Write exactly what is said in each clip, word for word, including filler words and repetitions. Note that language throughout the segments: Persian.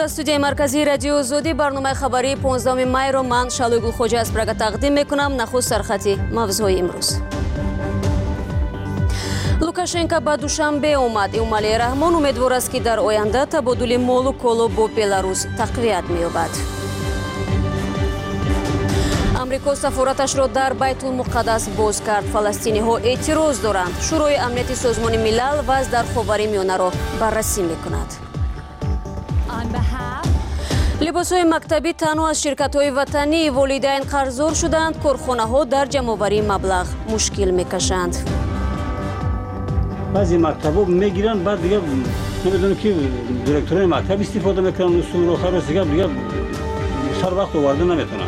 از استودیوی مرکزی رادیو آزادی برنامه خبری پانزدهم می را من شالوی گلخوجه از برگه تقدیم میکنم. نخست سرخطی موضوعی امروز. لوکاشенко ба душанбе омад. Эмомали Раҳмон умедвор аст ки дар оянда табодули молу коло бо Беларус тақвият меёбад. амрико сафораташро дар Байтулмуқаддас боз кард. фаластиниҳо эътироз доранд. шӯрои амнияти созмони милал ваз дар ховари миёнаро баррасӣ мекунад. либосҳои мактабӣ танҳо аз ширкатҳои ватании волидайн қарздор шуданд. корхонаҳо дар ҷамъоварии маблағ мушкил мекашанд. بعضی مکتب‌ها میگیرن بعد دیگه نمیدونم که دایرکتورای مکتب استفاده میکنن اصول رو خلاص دیگه دیگه سر وقت آورده نمیتونن.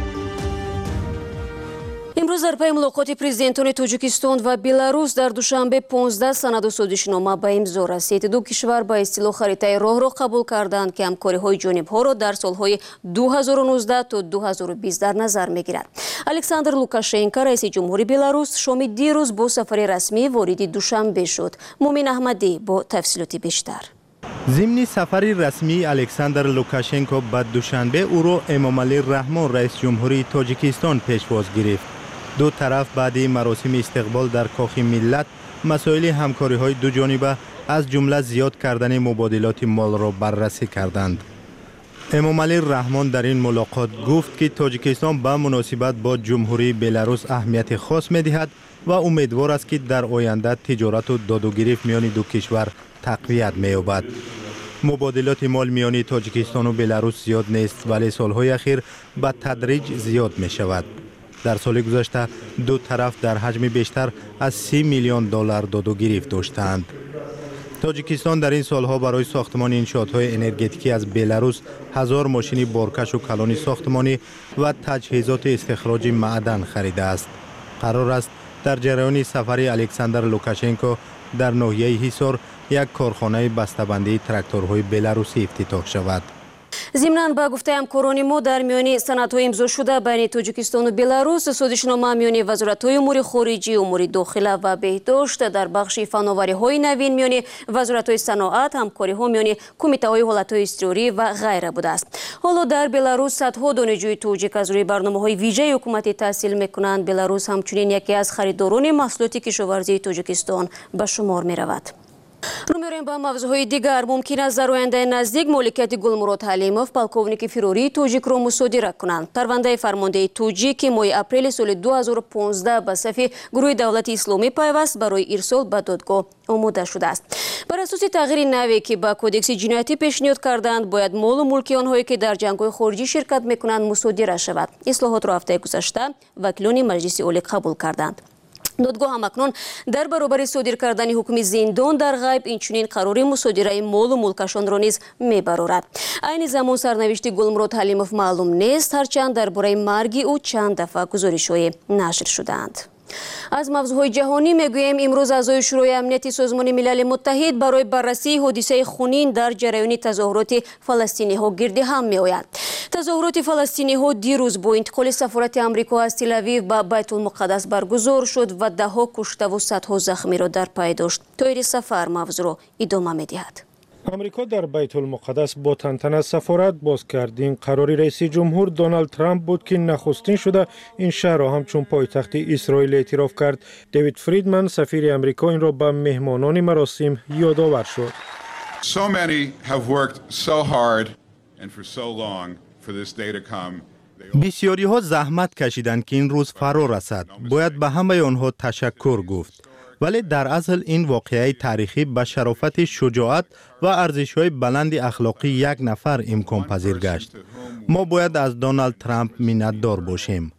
امروز در پی ملاقات پرزیدنتان تاجیکستان و بلاروس در دوشنبه پانزده سند و سازشنامه به امضا رسید. دو کشور با اصطلاح خریطه راه را قبول کردند که همکاری‌های جانب‌ها را در سال‌های دو هزار و نوزده تا دو هزار و بیست در نظر می‌گیرد. الکساندر لوکاشنکو رئیس جمهوری بلاروس شام دیروز با سفر رسمی وارد دوشنبه شد. مومن احمدی با تفصیلات بیشتر. ضمن سفر رسمی الکساندر لوکاشنکو به دوشنبه او را امامعلی رحمان رئیس جمهوری تاجیکستان پیشواز گرفت. دو طرف بعد مراسم استقبال در کاخ ملت مسائل همکاری‌های دو جانبه از جمله زیاد کردن مبادلات مال را بررسی کردند. امامعلی رحمان در این ملاقات گفت که تاجیکستان به مناسبت با جمهوری بلاروس اهمیت خاص می‌دهد و امیدوار است که در آینده تجارت و داد و گریخت میان دو کشور تقویت می‌یابد. مبادلات مال میان تاجیکستان و بلاروس زیاد نیست ولی سالهای اخیر به تدریج زیاد می‌شود. در سال گذشته دو طرف در حجم بیشتر از سی میلیون دلار داد و گریخت داشتند. تاجیکستان در این سالها برای ساختمان انشاءات‌های انرژتیکی از بلاروس هزار ماشین بارکش و کلان ساختمانی و تجهیزات استخراج معدن خریده است. قرار است در جریان سفر الکساندر لوکاشنکو در ناحیه حصار یک کارخانه بسته‌بندی تراکتورهای بلاروسی افتتاح شود. ضمناً با گفته همکاران ما در میان سندهای امضا شده بین تاجیکستان و بلاروس سازشنامه میان وزارت‌های امور خارجی، امور داخله و بهداشت در بخش فناوری‌های نوین میان وزارت‌های صنعت، همکاری‌ها میان کمیته‌های حالت‌های اضطراری و غیره بوده است. حالا در بلاروس صدها دانشجوی تاجیک از روی برنامه‌های ویژه حکومتی تحصیل می‌کنند. بلاروس همچنین یکی از خریداران محصولات کشاورزی تاجیکستان به شمار می‌رود. رو می‌رویم با موضوعهای دیگر. ممکن است در آینده نزدیک مالکیت گلمراد حلیموف پالکوونیک فروری تاجیک را مصادره کنند. پرونده فرمانده تاجیک ماه اپریل سال دو هزار و پانزده به صف گروه دولت اسلامی پیوست برای ارسال به دادگاه آماده شده است. بر اساس تغییر نوعی که به کدکس جنایتی پیشنهاد کردند باید مال و ملک آنهایی که در جنگ‌های خارجی شرکت می‌کنند مصادره شود. اصلاحات را هفته گذشته وکیلان مجلس عالی قبول کردند. دادگاه هم اکنون در برابر صادر کردن حکم زندان در غیب اینچنین قرار مصادره مال و ملکشان را نیز میبرارد. عین زمان سرنوشت گلمراد حلیموف معلوم نیست، هرچند درباره مرگ او چند دفعه گزارش‌های نشر شدند. از موضوعهای جهانی میگوییم امروز اعضای شورای امنیت سازمان ملل متحد برای بررسی حادثه خونین در جریان تظاهرات فلسطینی ها گرد هم می آید. تظاهرات فلسطینی ها دیروز با انتقال سفارت آمریکا از تل آویو به بیت المقدس برگزار شد و ده ها کشته و صدها زخمی را در پی داشت. طاهر سفر موضوع را ادامه می دهد. آمریکا در بیت المقدس با تنتنه سفارت باز کرد. این قراری رئیس جمهور دونالد ترامپ بود که نخستین شده این شهر را همچون پایتخت اسرائیل اعتراف کرد. دیوید فریدمن سفیر آمریکا این را به مهمانان مراسم یادآور شد. So many have worked so hard and for so long for this day to come. بسیاری ها زحمت کشیدند که این روز فرا رسد. باید به همه آنها تشکر گفت. ولی در اصل این واقعه تاریخی به شرافت شجاعت و ارزش‌های بلند اخلاقی یک نفر امکان پذیر گشت. ما باید از دونالد ترامپ منتدار باشیم.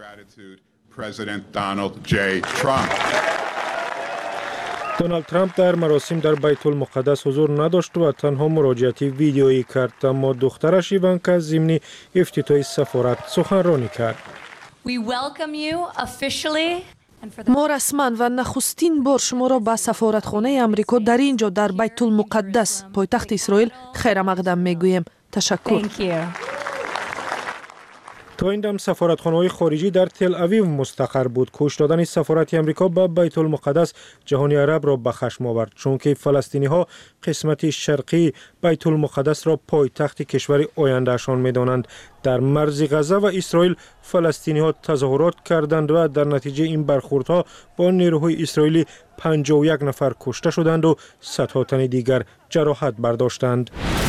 دونالد ترامپ در مراسم در بیت المقدس حضور نداشت و تنها مراجعه ویدیویی کرد، اما دخترش ایوانکا ضمن افتتاح سفارت سخنرانی کرد. We welcome you officially. ما رسما و نخستین بار شما را به سفارتخانه امریکا در اینجا در بیت المقدس پایتخت اسرائیل خیر مقدم میگوییم. تشکر. تا این دم سفارتخانه‌های خارجی در تل آویو مستقر بود. کش دادن سفارت آمریکا به بیت المقدس جهانی عرب را به خشم آورد، چون که فلسطینی‌ها قسمت شرقی بیت المقدس را پایتخت کشور آیندهشان می‌دانند. در مرز غزه و اسرائیل فلسطینی‌ها تظاهرات کردند و در نتیجه این برخوردها با نیروهای اسرائیلی پنجاه و یک نفر کشته شدند و صدها تن دیگر جراحت برداشتند.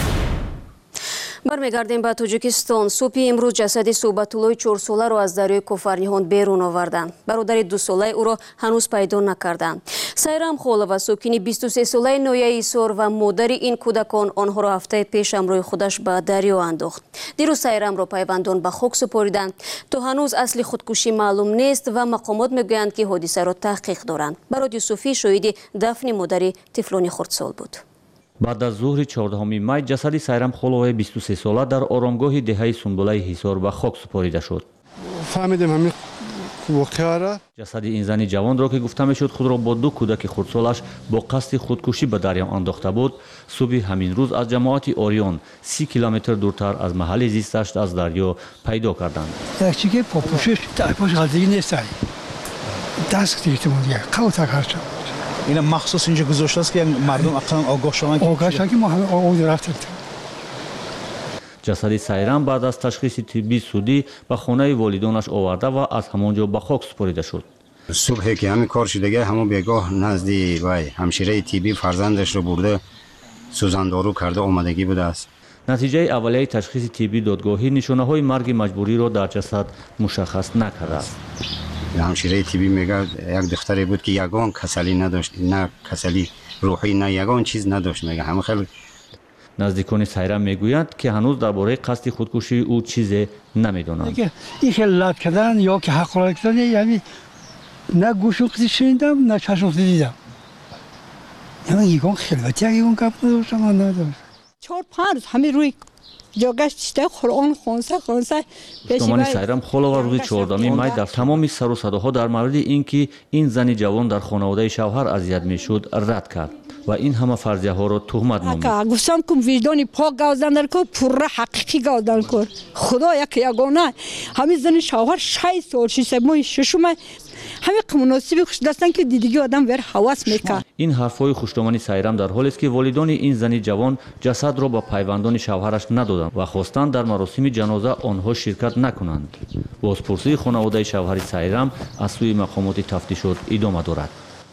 бармегардем ба тоҷикистон. субҳи имрӯз ҷасади суҳбатуллои чорсоларо аз дарёи кофарниҳон берун оварданд. бародари дусолаи ӯро ҳанӯз пайдо накарданд. сайрам холова, сокини бисту се солаи ноҳияи исор ва модари ин кӯдакон, онҳоро ҳафтаи пеш ҳамроҳи худаш ба дарё андохт. дирӯз сайрамро пайвандон ба хок супориданд. то ҳанӯз асли худкушӣ маълум нест ва мақомот мегӯянд ки ҳодисаро таҳқиқ доранд. барод юсуфӣ шоҳиди дафни модари тифлони хурдсол буд. баъд аз зуҳри чордаҳуми май ҷасади сайрам холоваи бисту се сола дар оромгоҳи деҳаи сунбулаи ҳисор ба хок супорида шуд. фаҳмидем ҳамин воқеаро. ҷасади ин зани ҷавонро ки гуфта мешуд худро бо ду кӯдаки хурдсолаш бо қасди худкушӣ ба дарё андохта буд, субҳи ҳамин рӯз аз ҷамоати ориён си километр дуртар аз маҳалли зисташ аз дарё пайдо карданд. якчиге попӯшиш тайпош ғазии нестари даст гирифтемон дигар қавта карча اینا مخصوص اینجا گذاشته است که مردم اقلا آگاه شدن که آگاه شدن که ما همه آگاه رفتیم. ҷасади сайрам баъд аз ташхиси тиббии судӣ ба хонаи волидонаш оварда ва аз ҳамонҷо ба хок супорида шуд. صبح که همین کار شدگه همون بگاه نزدی وای همشیره تیبی فرزندش رو برده سوزاندارو کرده آمدگی بوده است. натиҷаи аввалияи ташхиси тиббии додгоҳӣ нишонаҳои марги маҷбуриро дар ҷасад мушаххас накардааст. همشیره تیبی میگه یک دختری بود که یگان کسلی نداشت، نه کسلی روحی نه یگان چیز نداشت. میگه همه خیلی наздикони сайрам мегӯянд ки ҳанӯз дар бораи қасди худкушии ӯ чизе намедонанд. این خلات کردن یا که حقارت کردن یعنی نه گوشم خیلی شنیدم نه چشم خیلی دیدم. یعنی یگان خلوتی یگان گپ نداشتم من نداشت. چهار پنج روز همین روی جاگش چیزای قرآن خونسه خونسه пуштомани сайрам холова рӯзи чордаҳуми май дар тамоми сару садоҳо дар мавриди ин ки ин зани ҷавон дар хонаводаи шавҳар азият мешуд рад кард ва ин ҳама фарзияҳоро туҳмат номид. гуфтам ки виҷдони пок гавзандар ко пурра ҳақиқӣ гавзан кор. худо як ягона ҳамин зани шавҳар шесть сол шишта моҳи шушума ҳамин муносиби хушдастан ки дидиги одам вер ҳавас мекард. ин ҳарфҳои хуштомани сайрам дар ҳолест ки волидони ин зани ҷавон ҷасадро ба пайвандони шавҳараш надоданд ва хостанд дар маросими ҷаноза онҳо ширкат накунанд. бозпурсии хонаводаи шавҳари сайрам аз сӯи мақомоти тафтишот идома дорад.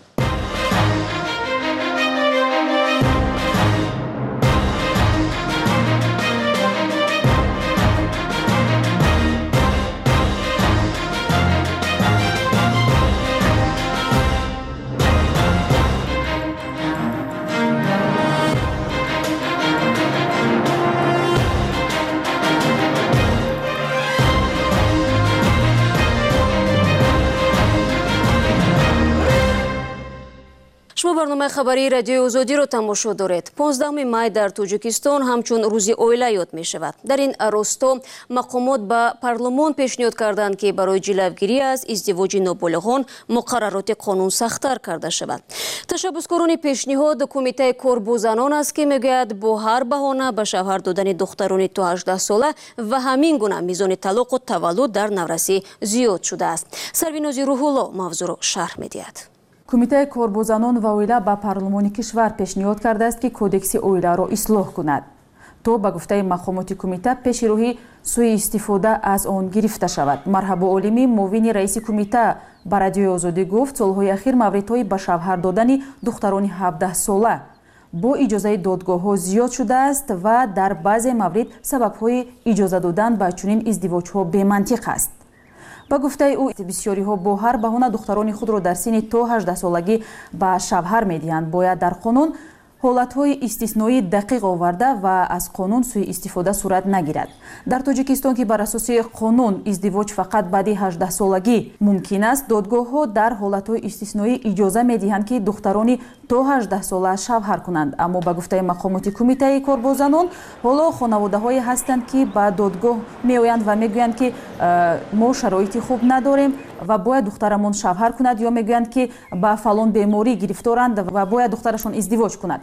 шумо барномаи хабарии радиои озодиро тамошо доред. понздаҳуми май дар тоҷикистон ҳамчун рӯзи оила ёд мешавад. дар ин росто мақомот ба парлумон пешниҳод карданд ки барои ҷилавгирӣ аз издивоҷи ноболиғон муқаррароти қонун сахттар карда шавад. ташаббускорони пешниҳод кумитаи кор бо занон аст ки мегӯяд бо ҳар баҳона ба шавҳар додани духтарони то ҳаждаҳ сола ва ҳамин гуна мизони талоқу таваллуд дар наврасӣ зиёд шудааст. сарвинози рӯҳулло мавзӯъро шарҳ медиҳад. кумитаи корбозанон ва оила ба парлумони кишвар пешниҳод кардааст ки кодекси оиларо ислоҳ кунад. то ба гуфтаи мақомоти кумита пеши роҳи сӯистифода аз он гирифта шавад. марҳабо олимӣ муовини раиси кумита ба радиои озодӣ гуфт солҳои ахир мавридҳои ба шавҳар додани духтарони ҳавдаҳ сола бо иҷозаи додгоҳҳо зиёд шудааст ва дар баъзе маврид сабабҳои иҷоза додан ба чунин издивоҷҳо бемантиқ аст. ба гуфтаи ӯ бисёриҳо бо ҳар баҳона духтарони худро дар синни то ҳаждаҳ солагӣ ба шавҳар медиҳанд. бояд дар қонун ҳолатҳои истисноӣ дақиқ оварда ва аз қонун сӯистифода сурат нагирад. дар тоҷикистон ки бар асоси қонун издивоҷ фақат баъди ҳаждаҳ солагӣ мумкин аст, додгоҳҳо дар ҳолатҳои истисноӣ иҷоза медиҳанд ки духтарони то ҳаждаҳ сола шавҳар кунанд. аммо ба гуфтаи мақомоти кумитаи корбозанон ҳоло хонаводаҳое ҳастанд ки ба додгоҳ меоянд ва мегӯянд ки мо шароити хуб надорем ва бояд духтарамон шавҳар кунад ё мегӯянд ки ба фалон беморӣ гирифторанд ва бояд духтарашон издивоҷ кунад.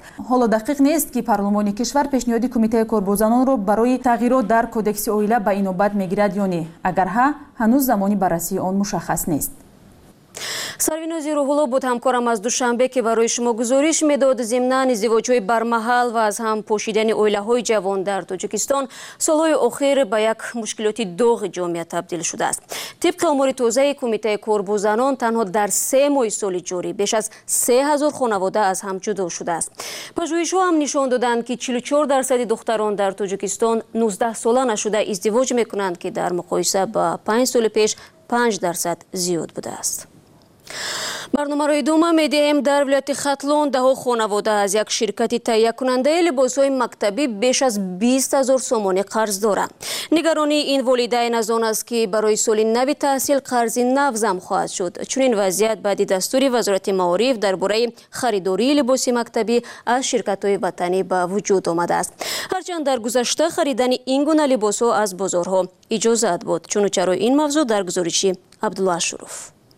ҳоло дақиқ нест ки парлумони кишвар пешниҳоди кумитаи корбозанонро барои тағйирот дар кодекси оила ба инобат мегирад ё не? Агар ҳа, ҳанӯз замони баррасии он мушаххас нест. сарвинози рӯҳулло буд ҳамкорам аз душанбе ки барои шумо гузориш медод. зимнан издивоҷҳои бармаҳал ва аз ҳам пошидани оилаҳои ҷавон дар Тоҷикистон солҳои охир ба як мушкилоти доғи ҷомеа табдил шудааст. тибқи омори тозаи кумитаи корбозанон танҳо дар се моҳи соли ҷорӣ беш аз се ҳазор хонавода аз ҳам ҷудо шудааст. пажӯҳишҳо ҳам нишон доданд ки чилу чор дарсади духтарон дар Тоҷикистон нуздаҳ сола нашуда издивоҷ мекунанд ки дар муқоиса ба панҷ соли пеш панҷ дарсад зиёд будааст. барномаро идома медиҳем. дар вилояти Хатлон даҳо хонавода аз як ширкати таҳиякунандаи либосҳои мактабӣ беш аз бист ҳазор сомонӣ қарз доранд. нигаронии ин волидайн аз он аст ки барои соли нави таҳсил қарзи нав зам хоҳад шуд. чунин вазъият баъди дастури вазорати маориф дар бораи харидории либоси мактабӣ аз ширкатҳои ватанӣ ба вуҷуд омадааст. ҳарчанд дар гузашта харидани ин гуна либосҳо аз бозорҳо иҷозат буд. чунучарои ин мавзӯъ дар гузориши Абдулла Ашуров.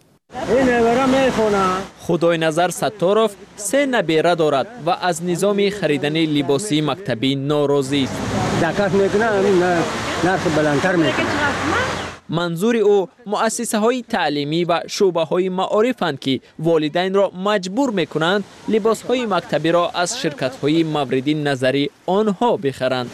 худойназар Сатторов се набера дорад ва аз низоми харидани либоси мактабӣ норозист. манзури ӯ муассисаҳои таълимӣ ва шуъбаҳои маорифанд ки волидайнро маҷбур мекунанд либосҳои мактабиро аз ширкатҳои мавриди назари онҳо бихаранд.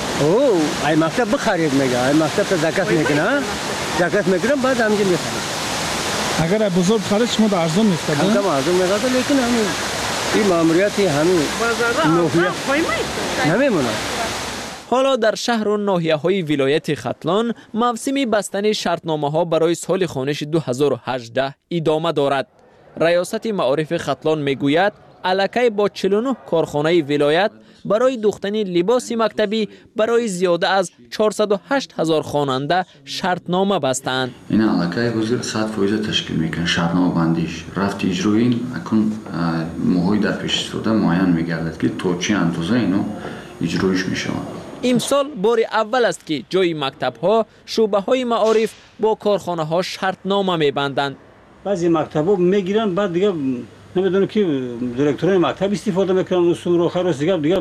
ай мактаб бихаред мега, ай мактаб закат мекуна, закат мекунам баъд ҳамҷа мехарам. اگر بزرگ خرید شما در ارزان می‌افتاد؟ هم کم ارزان می‌افتاد، لیکن همین این ماموریت همین نوحیه نمی‌مونه. حالا در شهر و ناحیه‌های ولایت ختلان موسم بستن شرطنامه‌ها برای سال خوانش دو هزار و هجده ادامه دارد. ریاست معارف ختلان میگوید الکی با چهل و نه کارخانه ولایت برای دوختن لباس مکتبی برای زیاده از چهارصد و هشت هزار خواننده شرطنامه بستند. این الکی حضور صد فایز تشکیل میکنه شرطنامه بندیش. رفت اجرای این اکن موهای در پیش استفاده معین میگردد که تا چه اندازه اینو اجرایش میشوند. امسال بار اول است که جای مکتب‌ها شعبه‌های معارف با کارخانه‌ها شرطنامه می‌بندند. بعضی مکتب‌ها میگیرن بعد دیگه نمیدونم که دیرکتورای مکتب استفاده میکنن اصول رو خلاص دیگه دیگه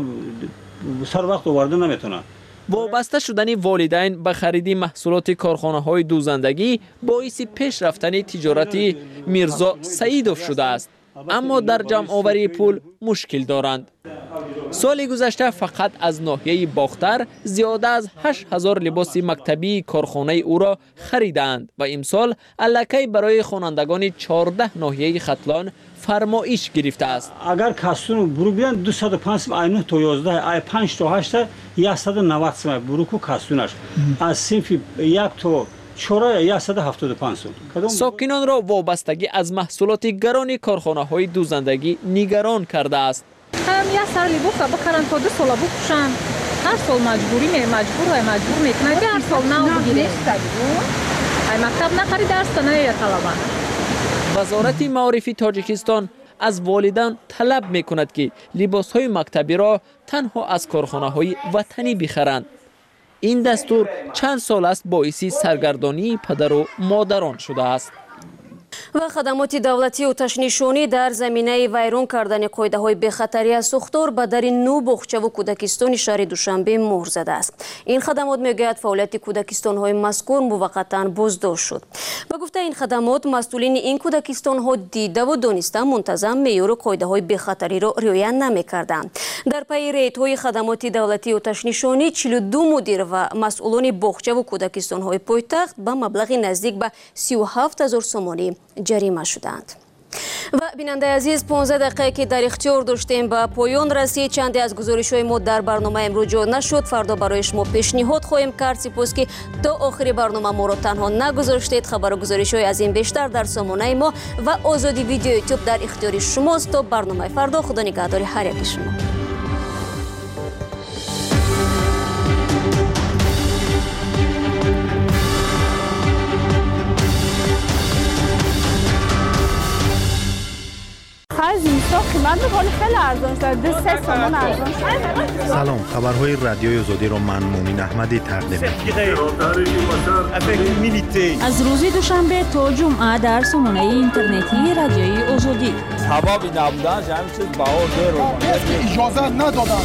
سر وقت آورده نمیتونن. وابسته شدن والدین به خرید محصولات کارخانه‌های دوزندگی باعث پیش رفتن تجارتی میرزا سعیدوف شده است. اما در جمع آوری پول مشکل دارند. سال گذشته فقط از ناحیه باختر زیاده از هشت هزار لباس مکتبی کارخانه او را خریدند و امسال الکی برای خوانندگان چهارده ناحیه ختلان فرمایش گرفته است. اگر کسون برو بیان دویست و پنج اینو تا یازده ای پنج تا هشت صد و نود سم برو کو کسونش از صنف یک تا چهار صد و هفتاد و پنج سال. ساکنان را وابستگی از محصولات گران کارخانه‌های دوزندگی نگران کرده است. هم یه سر لباس بخرن تا دو سال بپوشن. هر سال مجبوری می مجبور و مجبور میکنن که هر سال نو بگیره. ای مکتب نخری درس نه طلبه. وزارت معارف تاجیکستان از والدان طلب میکند که لباس‌های مکتبی را تنها از کارخانه‌های وطنی بخرند. این دستور چند سال است باعث سرگردانی پدر و مادران شده است. و خدمات دولتی و تشنیشونی در زمینه ویرون کردن قاعده‌های بخطری از سوختار به در نو باغچه و کودکستان شهر دوشنبه مهر زده است. این خدمات میگوید فعالیت کودکستان‌های مذکور موقتا بازداشت شد. به گفته این خدمات مسئولین این کودکستان‌ها دیده و دانسته منتظم معیار و قاعده‌های بخطری را رعایت نمی‌کردند. در پی ریدهای خدمات دولتی و تشنیشونی چهل و دو مدیر و مسئولان باغچه و کودکستان‌های پایتخت به مبلغ نزدیک به سی و هفت هزار سومانی جریمه شدند. و بیننده عزیز پانزده دقیقه که در اختیار داشتیم به پایان رسید. چندی از گزارش‌های ما در برنامه امروز جا نشد. فردا برای شما پیشنهاد خواهیم کرد. سپاس که تا آخر برنامه ما را تنها نگذاشتید. خبر و گزارش‌های از این بیشتر در سامانه ما و آزادی ویدیو یوتیوب در اختیار شماست. تا برنامه فردا خدا نگهدار هر یک شما. Faz isso. قیمت میکنه خیلی ارزان شده دو سه تومن ارزان شده. سلام، خبرهای رادیوی آزادی رو من مومین احمدی تقدیم می‌کنم. از روز دوشنبه تا جمعه در سامانه اینترنتی رادیوی آزادی. حبابی نبودن همین چیز بهار داره. اجازه ندادن.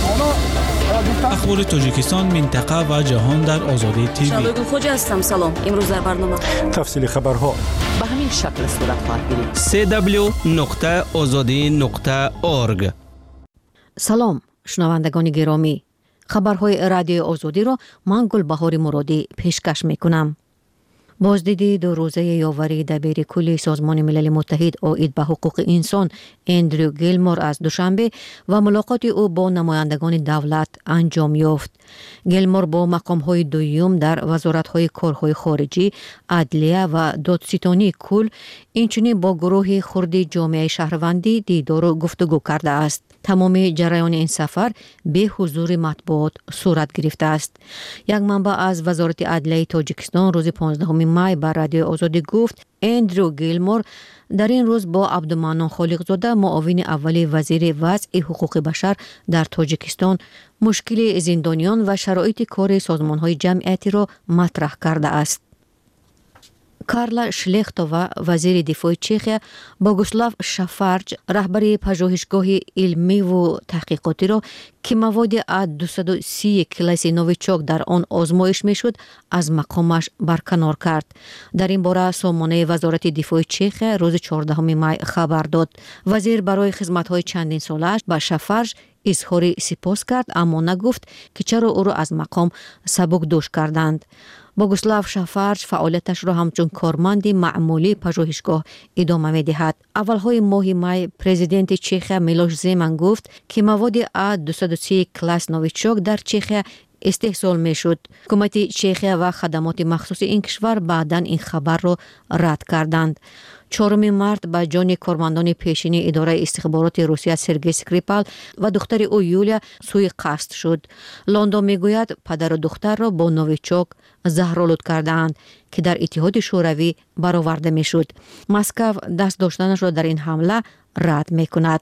اخبار تاجیکستان، منطقه و جهان در آزادی تیوی. شادو خوجا هستم. سلام. امروز در برنامه تفصیل خبرها به همین شکل صورت خواهد گرفت. سی دبلیو نقطه آزادی نقطه اورگ. سلام شنوندگان گرامی، خبرهای رادیو آزادی را من گلبهار مرادی پیشکش میکنم. بازدیدی دو روزه یاوری دبیر کل سازمان ملل متحد عاید به حقوق انسان اندرو گیلمور از دوشنبه و ملاقات او با نمایندگان دولت انجام یافت. گیلمور با مقام‌های دوم در وزارت‌های کارهای خارجی، عدلیه و دادستانی کل، اینچنین با گروه خردی جامعه شهروندی دیدار و گفتگو کرده است. تمام جریان این سفر به حضور مطبوعات صورت گرفته است. یک منبع از وزارت عدلیه تاجیکستان روز پانزدهم می بر رادیو آزادی گفت اندرو گیلمور در این روز با عبدالمنان خالقزاده معاون اول وزیر وضع حقوق بشر در تاجیکستان مشکل زندانیان و شرایط کار سازمان‌های جمعیتی را مطرح کرده است. کارلا شلیختووا وزیر دفاع چخیا بوگوسلاو شافارچ رهبر پژوهشگاه علمی و تحقیقاتی را که مواد اد دویست و سی کلاس نوویچوک در آن آزمایش میشد از مقامش برکنار کرد. در این باره سامانه وزارت دفاع چخیا روز چهاردهم می خبر داد. وزیر برای خدمت‌های چندین سالش به شافارچ اظهار سپاس کرد، اما نگفت که چرا او را از مقام سبکدوش کردند. بوگوسلاو شافارچ فعالیتش را همچون کارمند معمولی پژوهشگاه ادامه می‌دهد. اولهای ماه می پرزیدنت چخیا میلوش زمن گفت که مواد اد دویست و سی کلاس نوویچوک در چخیا استحصال میشد. حکومت چخیا و خدمات مخصوص این کشور بعداً این خبر را رد کردند. چهارم مارس با جان کارمندان پیشین اداره استخبارات روسیه سرگئی اسکریپال و دختر او یولیا سوی قصد شد. لندن میگوید پدر و دختر را با نوویچوک زهرآلود کردند که در اتحاد شوروی برآورده میشد. مسکو دست داشتنش را در این حمله رد میکند.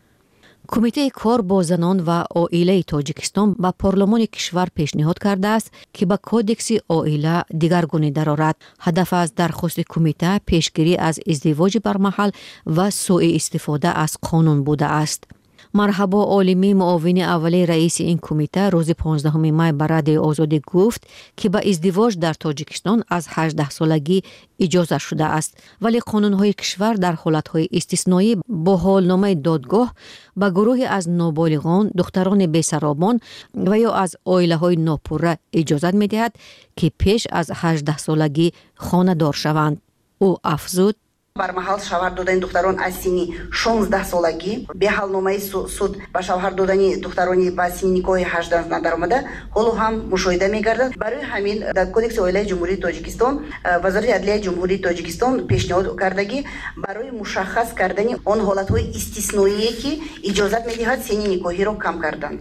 کمیته کار با زنان و عائله تاجیکستان به پارلمان کشور پیشنهاد کرده است که به کودکس عائله دیگرگونی درآورد. هدف از درخواست کمیته پیشگیری از ازدواج برمحل و سوء استفاده از قانون بوده است. مرحبا عالمی معاون اول رئیس این کمیته روز پانزدهم می بر رادیو آزادی گفت که به ازدواج در تاجیکستان از هجده سالگی اجازه شده است، ولی قانون‌های کشور در حالت‌های استثنایی با حالنامه دادگاه به گروهی از نابالغان، دختران بی‌سرابان و یا از عائله‌های ناپوره اجازه می‌دهد که پیش از هجده سالگی خانه‌دار شوند. او افزود برمحل شوهر دادن دختران از سنی شانزده سالگی به حالنامه سود با شوهر دادن دخترانی با سنی نکاح هجده ندر آمده حالا هم مشاهده می‌گردد. برای همین در کدکس عائله جمهوری تاجیکستان وزارت عدلیه جمهوری تاجیکستان پیشنهاد کردگی برای مشخص کردن آن حالت‌های استثنایی که اجازه می‌دهد سنی نکاحی را کم کردن.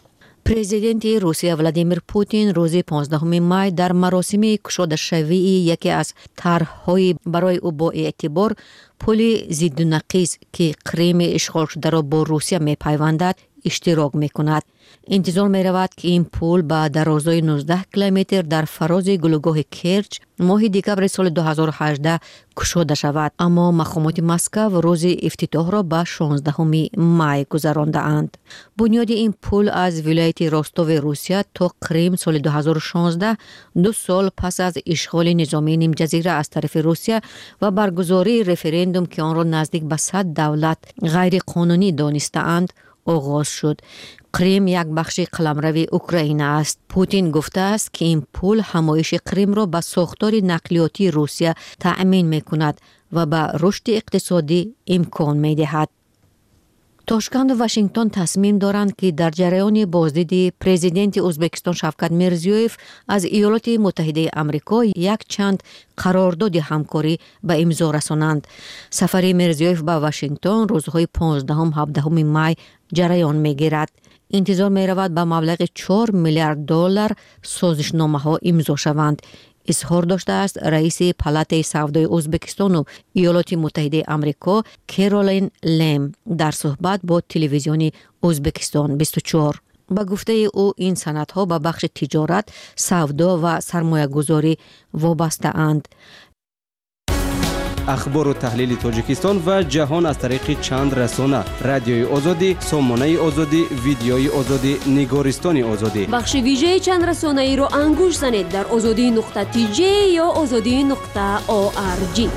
پرزیدنت روسیه ولادیمیر پوتین روز پانزدهم می در مراسم گشاده شوی یکی از طرح‌های برای او با اعتبار پل ضد نقیض که کریم اشغال شده را با روسیه می‌پیوندد اشتراک می‌کند. انتظار می‌رود که این پل با درازای نوزده کیلومتر در فراز گلوگاه کرچ ماه دکمبر سال دو هزار و هجده گشاده شود، اما مقامات مسکو روز افتتاح را به شانزدهم می گذرانده‌اند. بنیاد این پل از ولایت راستوو روسیه تا کریم سال دو هزار و شانزده، دو سال پس از اشغال نظامی نیم جزیره از طرف روسیه و برگزاری رفراندوم که آن را نزدیک به صد دولت غیر قانونی دانسته‌اند آغاز شد. کریم یک بخش قلمرو اوکراین است. پوتین گفته است که این پل همایش کریم را به ساختار نقلیاتی روسیه تأمین می‌کند و به رشد اقتصادی امکان می‌دهد. تاشکند و واشنگتن تصمیم دارند که در جریان بازدید پرزیدنت ازبکستان شوکت میرزیویف از ایالات متحده آمریکا یک چند قرارداد همکاری به امضا رسانند. سفر میرزیویف به واشنگتن روزهای پانزدهم هفدهم می جریان میگیرد. انتظار می رود به مبلغ چهار میلیارد دلار سازشنامه ها امضا شوند. اظهار داشته است رئیس پالات سودای ازبکستان و ایالات متحده آمریکا کرولین لیم در صحبت با تلویزیون ازبکستان بیست و چهار. با گفته او این صنعت‌ها به بخش تجارت، سودا و سرمایه گذاری وابسته اند. اخبار و تحلیل تاجیکستان و جهان از طریق چند رسانه: رادیوی آزادی، سامانه آزادی، ویدیوی آزادی، نگارستان آزادی. بخش ویژه چند رسانه ای را انگوش زنید در آزادی نقطه تی جی یا آزادی نقطه او آر جی.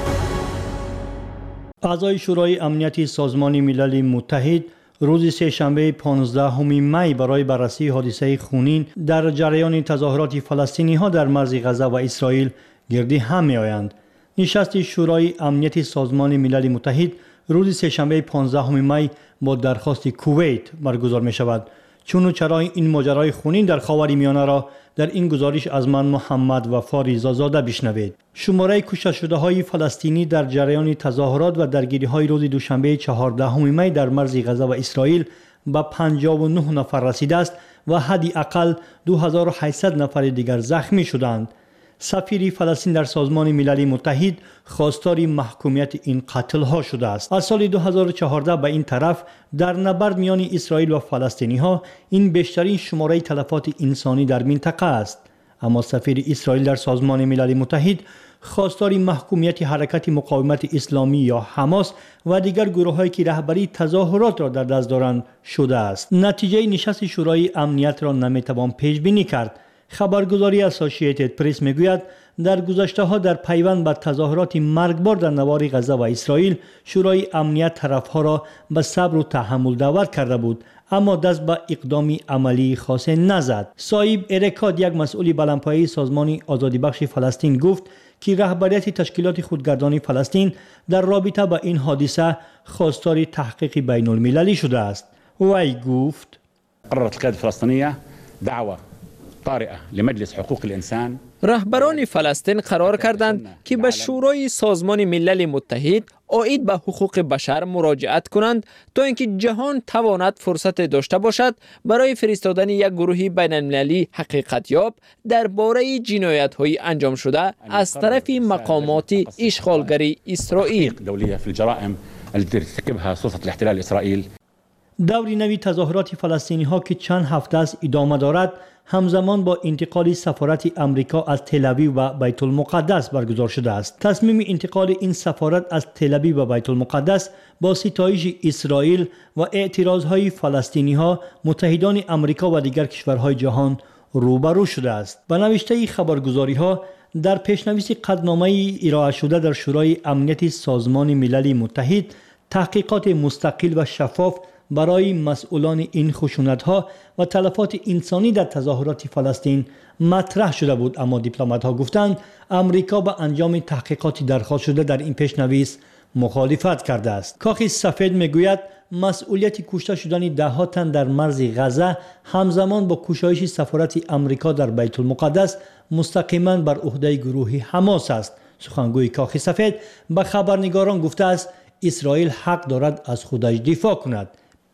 اعضای شورای امنیت سازمان ملل متحد روز سه‌شنبه پانزدهم می برای بررسی حادثه خونین در جریان تظاهرات فلسطینی ها در مرز غزه و اسرائیل گردی هم می آیند. نشست شورای امنیت سازمان ملل متحد روز سه‌شنبه پانزدهم می با درخواست کویت برگزار می شود. چون و چرای این ماجرای خونین در خاورمیانه را در این گزارش از من محمد وفا رضازاده بشنوید. شماره کشته شده های فلسطینی در جریان تظاهرات و درگیری های روز دوشنبه چهاردهم می در مرز غزه و اسرائیل به پنجاه و نه نفر رسیده است و حداقل دو هزار و هشتصد نفر دیگر زخمی شدند. سفیر فلسطین در سازمان ملل متحد خواستار محکومیت این قتل ها شده است. از سال دو هزار و چهارده به این طرف در نبرد میان اسرائیل و فلسطینی ها این بیشترین شماره تلفات انسانی در منطقه است. اما سفیر اسرائیل در سازمان ملل متحد خواستار محکومیت حرکت مقاومت اسلامی یا حماس و دیگر گروه‌هایی که رهبری تظاهرات را در دست دارند شده است. نتیجه نشست شورای امنیت را نمیتوان پیش بینی کرد. خبرگزاری اسوسییتد پرس میگوید در گذشته ها در پیوند به تظاهرات مرگبار در نوار غزه و اسرائیل شورای امنیت طرفها را به صبر و تحمل دعوت کرده بود، اما دست به اقدامی عملی خاصی نزد. صاحب ارکاد، یک مسئول بلندپایه سازمان آزادی بخش فلسطین، گفت که رهبریت تشکیلات خودگردانی فلسطین در رابطه با این حادثه خواستار تحقیق بین المللی شده است. وی گفت قررت القيادة الفلسطينية دعوة طارئة لمجلس حقوق الإنسان. رهبران فلسطین قرار کردند که به شورای سازمان ملل متحد آید به حقوق بشر مراجعت کنند تا اینکه جهان تواند فرصت داشته باشد برای فرستادن یک گروه بین المللی حقیقت یاب درباره جنایت‌های انجام شده از طرف مقامات اشغالگری اسرائیل. دولية في الجرائم التي ترتكبها سلطة الاحتلال الإسرائيل. دوری نوی تظاهرات فلسطینی ها که چند هفته است ادامه دارد همزمان با انتقال سفارت امریکا از تل‌آویو و بیت المقدس برگزار شده است. تصمیم انتقال این سفارت از تل‌آویو و بیت المقدس با ستایش اسرائیل و اعتراضهای فلسطینی ها، متحدان امریکا و دیگر کشورهای جهان روبرو شده است. به نوشته خبرگزاری ها در پیشنویس قطعنامه ارائه شده در شورای امنیت سازمان ملل متحد تحقیقات مستقل و شفاف برای مسئولان این خشونت‌ها و تلفات انسانی در تظاهرات فلسطین مطرح شده بود، اما دیپلمات‌ها گفتند امریکا با انجام تحقیقاتی درخواست شده در این پیشنویس مخالفت کرده است. کاخ سفید میگوید مسئولیت کشته شدن ده‌ها تن در مرز غزه همزمان با کشایش سفارت امریکا در بیت المقدس مستقیما بر عهده گروه حماس است. سخنگوی کاخ سفید به خبرنگاران گفته است اسرائیل حق دارد از خودش دفاع کند.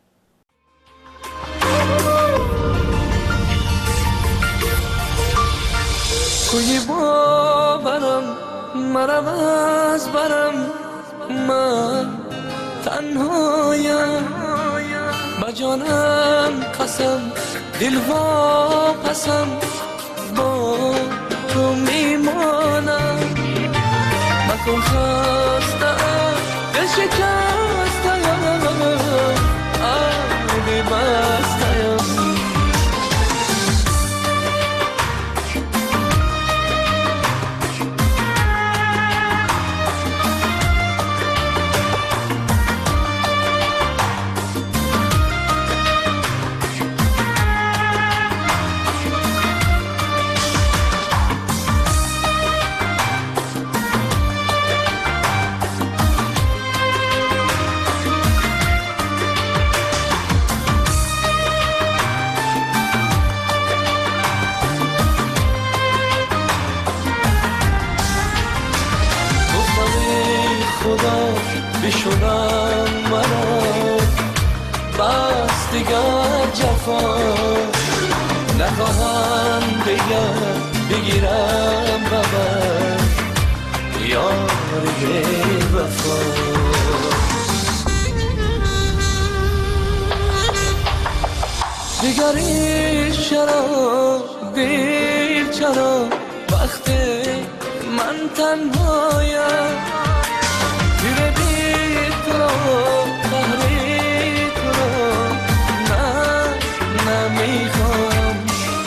کوی باورم مرم از برم، من تنهایم با جانم قسم دل وا پسم با تو میمانم. مکن خستم دل شکستم آبی بستم. بشونم مرا بس دیگر جفا نخواهم دیگر بگیرم ببر یار وفا. دیگری چرا دیر چرا وقت من تنهایم دیره بی تو را قهری تو را نه نمیخوام.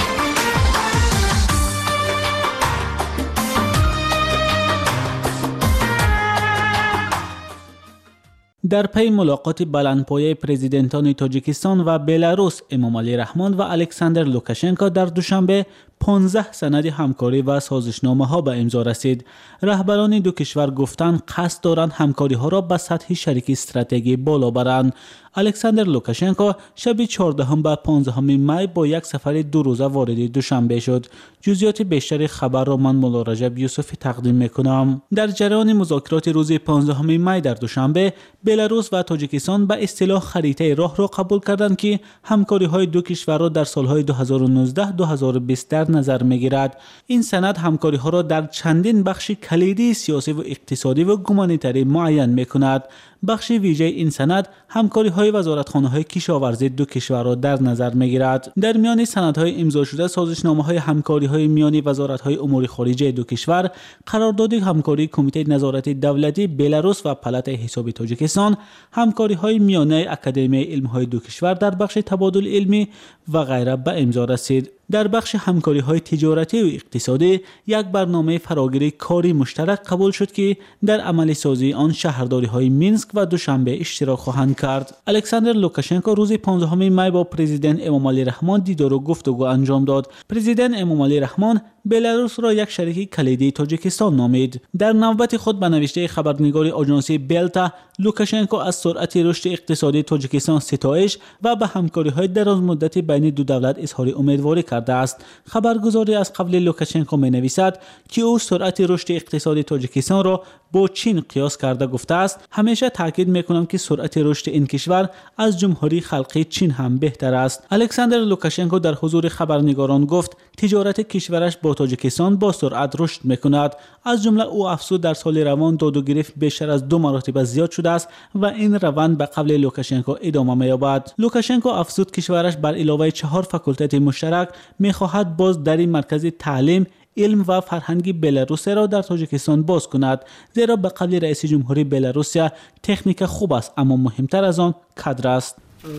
در پی ملاقات بلندپایه پرزیدنتان تاجیکستان و بلاروس امامعلی رحمان و الکساندر لوکاشنکو در دوشنبه پانزده سند همکاری و سازشنامه ها به امضا رسید. رهبران دو کشور گفتند قصد دارند همکاری ها را به سطح شریک استراتژی بالا برند. الکساندر لوکاشنکو شب چهاردهم و پانزدهم می با یک سفر دو روزه وارد دوشنبه شد. جزئیات بیشتر خبر را من مولا رجب یوسفی تقدیم میکنم. در جریان مذاکرات روز پانزدهم می در دوشنبه بلاروس و تاجیکستان به اصطلاح خریطه راه را قبول کردند که همکاری های دو کشور را در سالهای دو هزار و نوزده دو هزار و بیست در نظر میگیرد. این سند همکاری ها را در چندین بخش کلیدی سیاسی و اقتصادی و گومانیتری معین میکند. بخش ویژه این سند همکاری های وزارتخانه های کشاورزی دو کشور را در نظر میگیرد. در میان سندهای امضا شده سازشنامه های همکاری های میانی وزارت های امور خارجه دو کشور، قرارداد همکاری کمیته نظارت دولتی بلاروس و پالات حساب تاجیکستان، همکاری های میانه اکادمی علم های دو کشور در بخش تبادل علمی و غیره به امضا رسید. در بخش همکاری های تجارتی و اقتصادی یک برنامه فراگیری کاری مشترک قبول شد که در عملی سازی آن شهرداری های مینسک و دوشنبه اشتراک خواهند کرد. الکساندر لوکاشنکو روز پانزدهم می با پرزیدنت امامعلی رحمان دیدار و گفتگو انجام داد. پرزیدنت امامعلی رحمان بلاروس را یک شریک کلیدی تاجیکستان نامید. در نوبت خود به نوشته خبرنگار آژانس بلتا، لوکاشنکو از سرعت رشد اقتصادی تاجیکستان ستایش و به همکاری‌های درازمدت بین دو دولت اظهار امیدواری کرده است. خبرگزاری از قبل لوکاشنکو می‌نویسد که او سرعت رشد اقتصادی تاجیکستان را با چین قیاس کرده گفته است: همیشه تاکید می‌کنم که سرعت رشد این کشور از جمهوری خلقی چین هم بهتر است. الکساندر لوکاشنکو در حضور خبرنگاران گفت تجارت کشورش با تاجیکستان با سرعت رشد می‌کند. از جمله او افزود در سال روان داد و گرفت بیشتر از دو مرتبه زیاد شده است و این روند به قبل لوکاشنکو ادامه می‌یابد. لوکاشنکو افزود کشورش بر علاوه چهار فاکولته مشترک می‌خواهد باز در این مرکز تعلیم، علم و فرهنگی بلاروس را در تاجیکستان باز کند، زیرا به قبل رئیس جمهوری بلاروس تکنیک خوب است اما مهمتر از آن کادر است.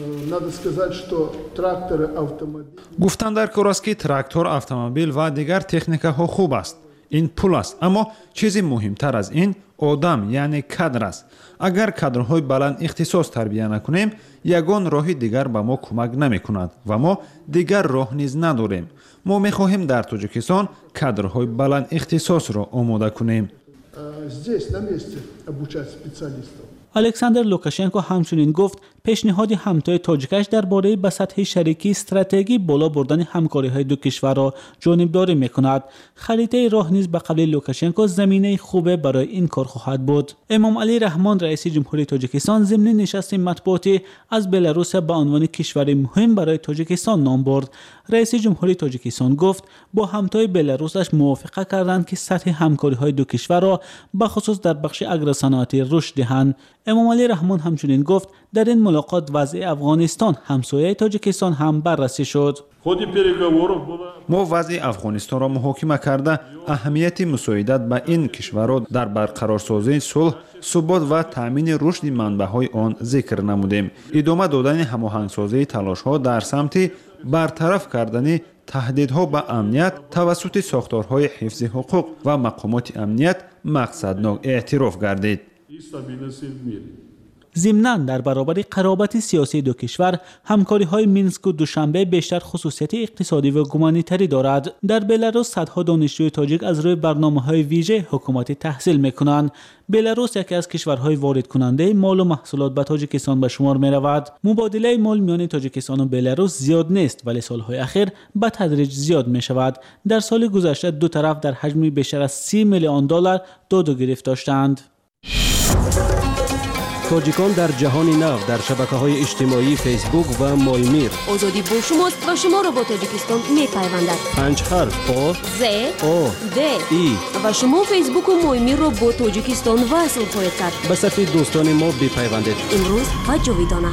گفتن در کار است که تراکتور، اتومبیل و دیگر تکنیک ها خوب است. این پول است، اما چیزی مهمتر از این آدم یعنی کادر است. اگر کادرهای بلند اختصاص تربیت نکنیم، یگان راه دیگر به ما کمک نمی کند و ما دیگر راه نیز نداریم. ما می خواهیم در تاجیکستان کادرهای بلند اختصاص را آماده کنیم. الکساندر لوکاشنکو همچنین گفت پیشنهاد همتای تاجیکش درباره به سطح شریکی استراتژی بالا بردن همکاری‌های دو کشور را جانبداری می‌کند. خریطه راه نیز به قبل لوکاشنکو زمینه خوب برای این کار خواهد بود. امامعلی رحمان رئیس جمهوری تاجیکستان ضمن نشست مطبوعاتی از بلاروس به عنوان کشور مهم برای تاجیکستان نام برد. رئیس جمهوری تاجیکستان گفت با همتای بلاروسش موافقه کردند که سطح همکاری‌های دو کشور را به خصوص در بخش اگروصنعتی رشد دهند. امامعلی رحمان همچنین گفت در این ملاقات وضع افغانستان همسایه تاجیکستان هم بررسی شد. ما وضع افغانستان را محاکمه کرده اهمیت مساعدت به این کشور را در برقرارسازی صلح، ثبات و تامین رشد منبع‌های آن ذکر نمودیم. ادامه دادن هماهنگسازی تلاش‌ها در سمت برطرف کردن تهدیدها به امنیت توسط ساختارهای حفظ حقوق و مقامات امنیت مقصدناک اعتراف گردید. ضمناً در برابر قرابت سیاسی دو کشور، همکاری‌های مینسک و دوشنبه بیشتر خصوصیت اقتصادی و گومانیتری دارد. در بلاروس صدها دانشجوی تاجیک از روی برنامه‌های ویژه حکومتی تحصیل می‌کنند. بلاروس یکی از کشورهای وارد کننده مال و محصولات به تاجیکستان به شمار می‌رود. مبادله مال میان تاجیکستان و بلاروس زیاد نیست ولی سال‌های اخیر به تدریج زیاد می‌شود. در سال گذشته دو طرف در حجم بیشتر از سی میلیون دلار داد و گرفت داشتند. تاجیکان در جهان نو در شبکه‌های اجتماعی فیسبوک و مایمیر. آزادی با شماست و شما را با تاجیکستان می‌پیوندد. پنج حرف آ ز او د ای و شما فیسبوک و مایمیر را با تاجیکستان وصل خواهید کرد. به صفحه دوستان ما بپیوندید. امروز و جاویدانه.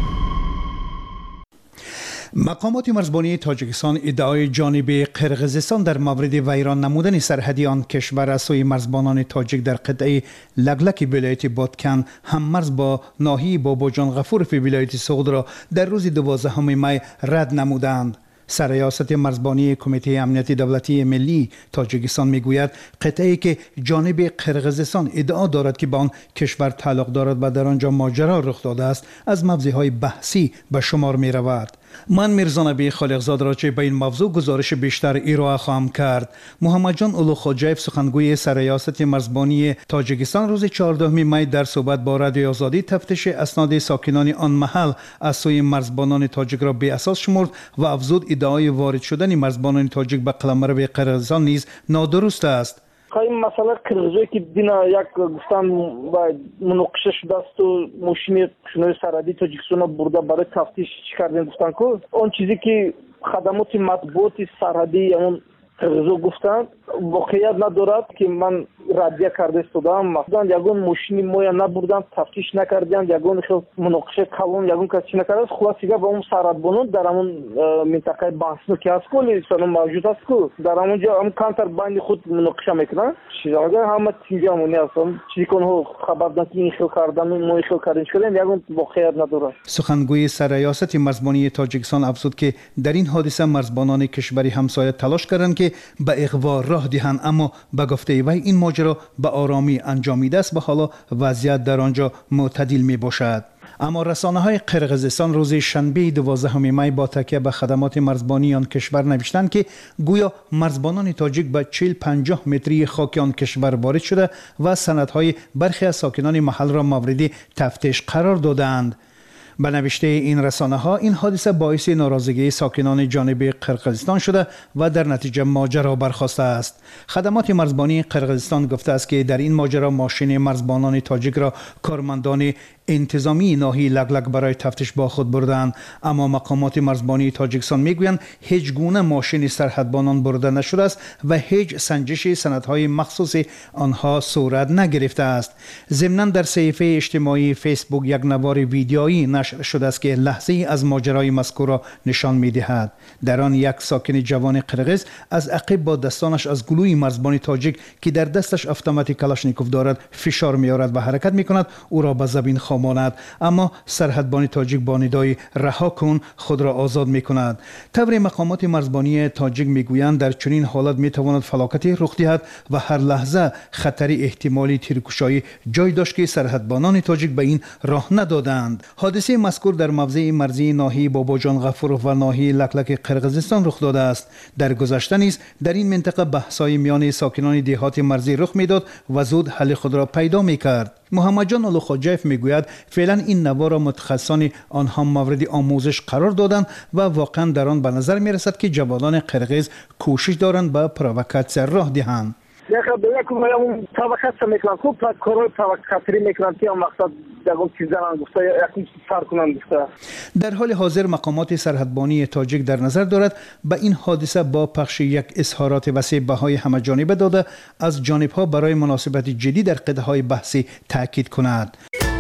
مقامات مرزبانی تاجیکستان ادعای جانب قرقیزستان در مورد ویران نمودن سرحدی آن کشور از سوی مرزبانان تاجیک در قطعه لگلک ولایت بادکن هم مرز با ناحیه باباجان غفور فی ولایت سغد را در روز دوازدهم می رد نمودند. سرریاست مرزبانی کمیته امنیت دولتی ملی تاجیکستان میگوید قطعه‌ای که جانب قرقیزستان ادعا دارد که با آن کشور تعلق دارد و در آنجا ماجرا رخ داده است از موضوعهای بحثی به شمار می رود. من میرزا نبی خالقزاد را چه به این موضوع گزارش بیشتر ارائه خواهم کرد. محمد جان اولو خوجایف سخنگوی سرریاست مرزبانی تاجیکستان روز چهاردهم می در صحبت با رادیوی آزادی تفتیش اسناد ساکنان آن محل از سوی مرزبانان تاجیک را بی اساس شمرد و افزود ادعای وارد شدن مرزبانان تاجیک به قلمرو قرقیزستان نیز نادرست است. این مسئله قرقیزی که دینا یک گفتن و مناقشه شده است و ماشین شنوی سرحدی تاجیکستان برده برای تفتیش چی کردن گفتن که اون چیزی که خدمات مطبوعات سرحدی اون قرقیزی گفتن واقعیت ندارد که من ردیه کرده استودم. مثلا یگون ماشین مویا نبردن تفتیش نکردن یگون خیلی مناقشه کلون یگون کسی نکرده خلاصیگه با اون سرحدبانان در همون منطقه بحثنو که هست کلی سنو موجود است که در همونجا هم کانتر بین خود مناقشه میکنن شیزاگه همه تیجی همونی هستم چیزی کنه خبر دن که این خیل کردن موی خیل کردن شکردن یگون واقعیت ندارد. سخنگوی سرریاست مرزبانی تاجیکستان افزود که در این حادثه مرزبانان کشوری همسایه تلاش کردند که به اغوا راه دهند اما به گفته وی این ماجرا به آرامی انجامیده است و حالا وضعیت در آنجا معتدل می باشد. اما رسانه های قرقیزستان روز شنبه دوازدهم می با تکیه به خدمات مرزبانی آن کشور نوشتند که گویا مرزبانان تاجیک به چهل پنجاه متری خاک آن کشور وارد شده و سندهای برخی از ساکنان محل را مورد تفتیش قرار دادند. به نوشته این رسانه ها این حادثه باعث ناراضگی ساکنان جانب قرقیزستان شده و در نتیجه ماجرا برخاسته است. خدمات مرزبانی قرقیزستان گفته است که در این ماجرا ماشین مرزبانان تاجیک را کارمندان انتظامی ناحیه لگلک برای تفتیش با خود بردند اما مقامات مرزبانی تاجیکستان میگویند هیچ گونه ماشین سرحدبانان برده نشده است و هیچ سنجش سندهای مخصوص آنها صورت نگرفته است. ضمناً در صفحه اجتماعی فیسبوک یک نوار ویدیویی نشر شده است که لحظه‌ای از ماجرای مذکور را نشان می‌دهد. در آن یک ساکن جوان قرقیز از عقب با دستانش از گلوی مرزبان تاجیک که در دستش اتوماتیک کلاشنیکوف دارد فشار می‌آورد و حرکت می‌کند او را به زمین خاماند اما سرحدبان تاجیک با ندای رها کن خود را آزاد می‌کند. طور مقامات مرزبانی تاجیک می‌گویند در چنین حالت می‌تواند فلاکتی رخ دهد و هر لحظه خطری احتمالی تیرکشایی جای داشت که سرحدبانان تاجیک به این راه ندادند. حادثه مذکور در موضع مرزی ناحیه باباجان غفور و ناحیه لگلک قرقیزستان رخ داده است. در گذشته نیز در این منطقه بحث‌های میان ساکنان دهات مرزی رخ میداد و زود حل خود را پیدا می‌کرد. محمد جان اولو خوجایف میگوید فعلا این نوار را متخصصان آنها مورد آموزش قرار دادند و واقعا در آن به نظر میرسد که جوانان قرقیز کوشش دارند به پرووکاسیون راه دهند. یکم یکم اون پرووکاسیون میکنن خوب کارهای پرووکاتوری میکنن که مقصد دگم چیزا گفته یکم سر کنن گفته. در حال حاضر مقامات سرحدبانی تاجیک در نظر دارد به این حادثه با پخش یک اظهارات وسیع بهای همه‌جانبه داده از جانبها برای مناسبت جدی در قطعه‌های بحثی تاکید کند.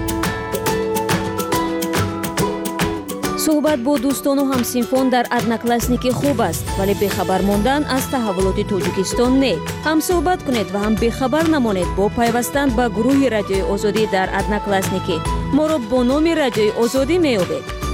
صحبت با دوستان و همسینفان در ادناکلاسنیکی خوب است ولی بخبر ماندن از تحولات تاجیکستان نه. هم صحبت کنید و هم بخبر نمانید با پیوستن به گروه رادیوی آزادی در ادناکلاسنیکی. ما را با نام رادیوی آزادی می‌یابید.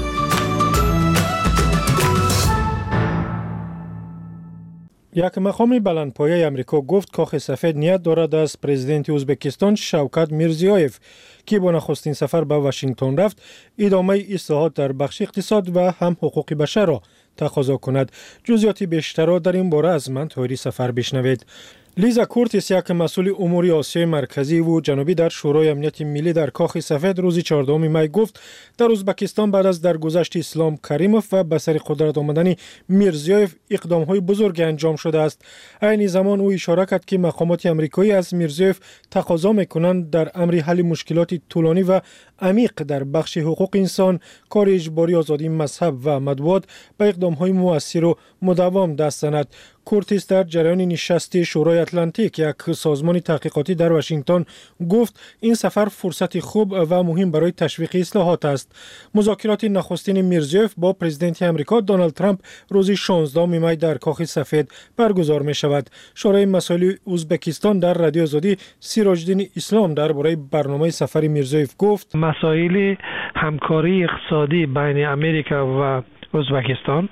یک مقام بلندپایه امریکا گفت کاخ سفید نیت دارد از پرزیدنت ازبکستان شوکت میرزیویف که با نخستین سفر به واشنگتن رفت ادامه اصلاحات در بخش اقتصاد و هم حقوق بشر را تقاضا کند. جزئیات بیشتر را در این باره از من طاهری سفر بشنوید. لیزا کورتیس یک مسئول امور آسیای مرکزی و جنوبی در شورای امنیت ملی در کاخ سفید روز چهاردهم می گفت در ازبکستان بعد از درگذشت اسلام کریموف و به سر قدرت آمدن میرزیویف اقدام‌های بزرگی انجام شده است. عین زمان او اشاره کرد که مقامات آمریکایی از میرزیویف تقاضا می‌کنند در امر حل مشکلات طولانی و عمیق در بخش حقوق انسان، کار اجباری، آزادی مذهب و مطبوعات به اقدام‌های مؤثر و مداوم دست زند. کورتیس در جریان نشست شورای اتلانتیک، یک سازمان تحقیقاتی در واشنگتن، گفت این سفر فرصت خوب و مهم برای تشویق اصلاحات است. مذاکرات نخستین میرزیوف با پرزیدنت آمریکا دونالد ترامپ روز شانزدهم می در کاخ سفید برگزار می شود. شورای مسائل ازبکستان در رادیو آزادی سیراج‌الدین اسلام درباره برنامه سفر میرزیوف گفت: مسائل همکاری اقتصادی بین امریکا و ازبکستان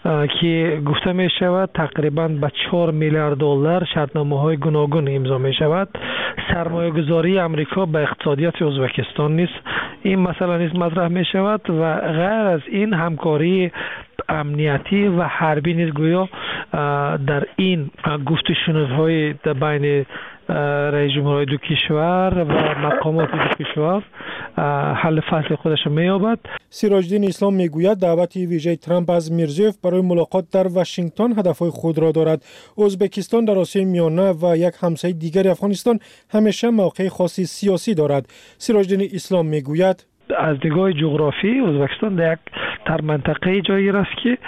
که گفته می شود تقریبا به چهار میلیارد دلار شرطنامه های گوناگون امضا می شود. سرمایه گذاری امریکا به اقتصادیات ازبکستان نیست، این مسئله نیز مطرح می شود و غیر از این همکاری امنیتی و حربی نیز گویا در این گفت و شنودهای بین رئیس جمهورهای دو کشور و مقامات دو کشور حل فصل خودش می‌یابد. سیراج‌الدین اسلام میگوید دعوت ویژه ترامپ از میرزیوف برای ملاقات در واشنگتن هدفهای خود را دارد. ازبکستان در آسیای میانه و یک همسایه دیگر افغانستان همیشه موقع خاصی سیاسی دارد. سیراج‌الدین اسلام میگوید از نگاه جغرافی ازبکستان در یک در منطقه جایی است که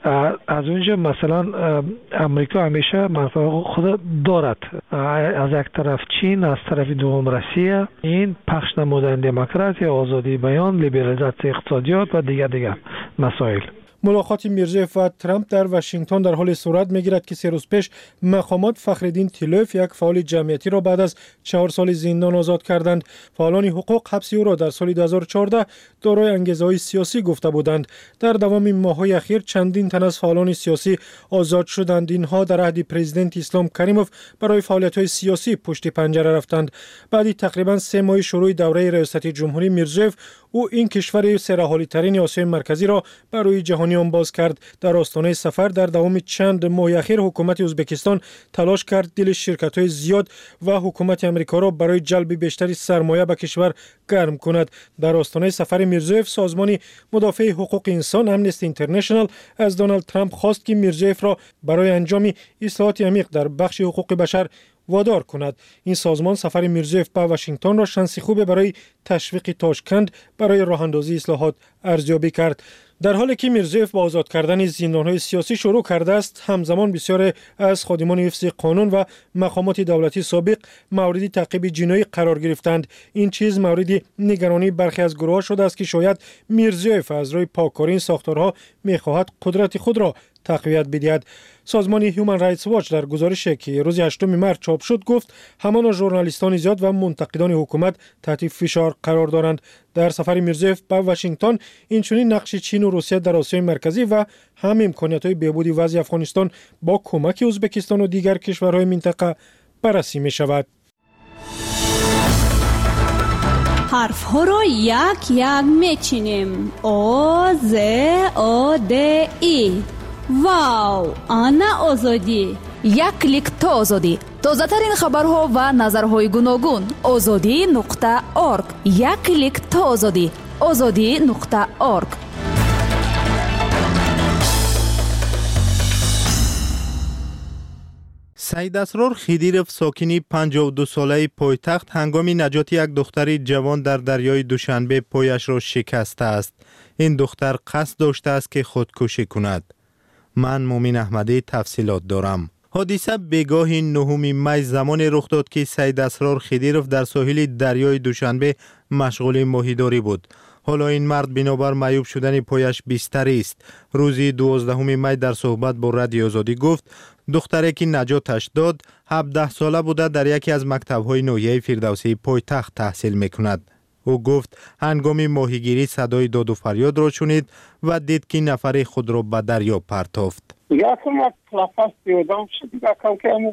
از اونجا مثلا امریکا همیشه منطقه خود دارد، از یک طرف چین، از طرف دوم روسیه. این پخش نمودن دموکراسی، آزادی بیان، لیبرالیزاسیون اقتصادیات و دیگر دیگر مسائل. ملاقات میرزیوف و ترامپ در واشنگتن در حال صورت میگیرد که سه روز پیش مقامات فخرالدین تیلوف، یک فعال جمعیتی را بعد از چهار سال زندان آزاد کردند. فعالان حقوق حبس او را در سال دو هزار و چهارده دارای انگیزه‌های سیاسی گفته بودند. در دوام ماه‌های اخیر چندین تن از فعالان سیاسی آزاد شدند. اینها در عهد پرزیدنت اسلام کریموف برای فعالیت‌های سیاسی پشت پنجره رفتند. بعد تقریبا سه ماه شروع دوره ریاست جمهوری میرزیوف، او این کشور سرحالی ترین آسیای مرکزی را برای جهانیان باز کرد. در آستانه سفر در دوام چند ماه اخیر حکومت ازبکستان تلاش کرد دل شرکت‌های زیاد و حکومت آمریکا را برای جلب بیشتری سرمایه به کشور گرم کند. در آستانه سفر میرزیوف، سازمان مدافع حقوق انسان امنستی اینترنشنال از دونالد ترامپ خواست که میرزیوف را برای انجام اصلاحات عمیق در بخش حقوق بشر وادار کند. این سازمان سفر میرزیوف به واشنگتن را شانسی خوب برای تشویق تاشکند برای راه اندازی اصلاحات ارزیابی کرد. در حالی که میرزیوف با آزاد کردن زندانهای سیاسی شروع کرده است، همزمان بسیار از خادمان حفظ قانون و مقامات دولتی سابق موردی تعقیب جنایی قرار گرفتند. این چیز مورد نگرانی برخی از گروه‌ها شده است که شاید میرزیوف از روی پاککاری این ساختارها می‌خواهد قدرت خود را تقویت بدهد. سازمان هیومن رایتس واچ در گزارشی که روز هشتم مارس چاپ شد گفت همان ژورنالیستان زیاد و منتقدان حکومت تحت فشار قرار دارند. در سفر میرزیوف به واشنگتن اینچنین نقش چین و روسیه در آسیای مرکزی و هم امکانیت‌های بهبود وضع افغانستان با کمک ازبکستان و دیگر کشورهای منطقه بررسی می‌شود. حرف ها را یک یک میچینیم. او ز او د ای. واو، آنا آزادی. یک کلیک تا آزادی. تازه ترین خبرها و نظرهای گوناگون. آزادی نقطه اورگ. یک کلیک تا آزادی. آزادی نقطه اورگ. سعید اسرار خیدیرف ساکنی پنجاه و دو ساله پایتخت هنگام نجات یک دختر جوان در دریای دوشنبه پایش را شکسته است. این دختر قصد داشته است که خودکشی کند. من مومن احمدی تفصیلات دارم. حادثه بگاه نهم می زمان رخ داد که سعید اسرار خیدیرف در ساحل دریای دوشنبه مشغول ماهیداری بود. حالا این مرد بنابر معیوب شدن پایش بستری است. روز دوازدهم می در صحبت با رادیو آزادی گفت دختری که نجاتش داد هفده ساله بوده، در یکی از مکتب‌های ناحیه فردوسی پایتخت تحصیل می‌کند. او گفت هنگام ماهیگیری صدای داد و فریاد را شنید و دید که نفر خود را به دریا پرتافت. یکم از لفظ دیدم شدید کم کم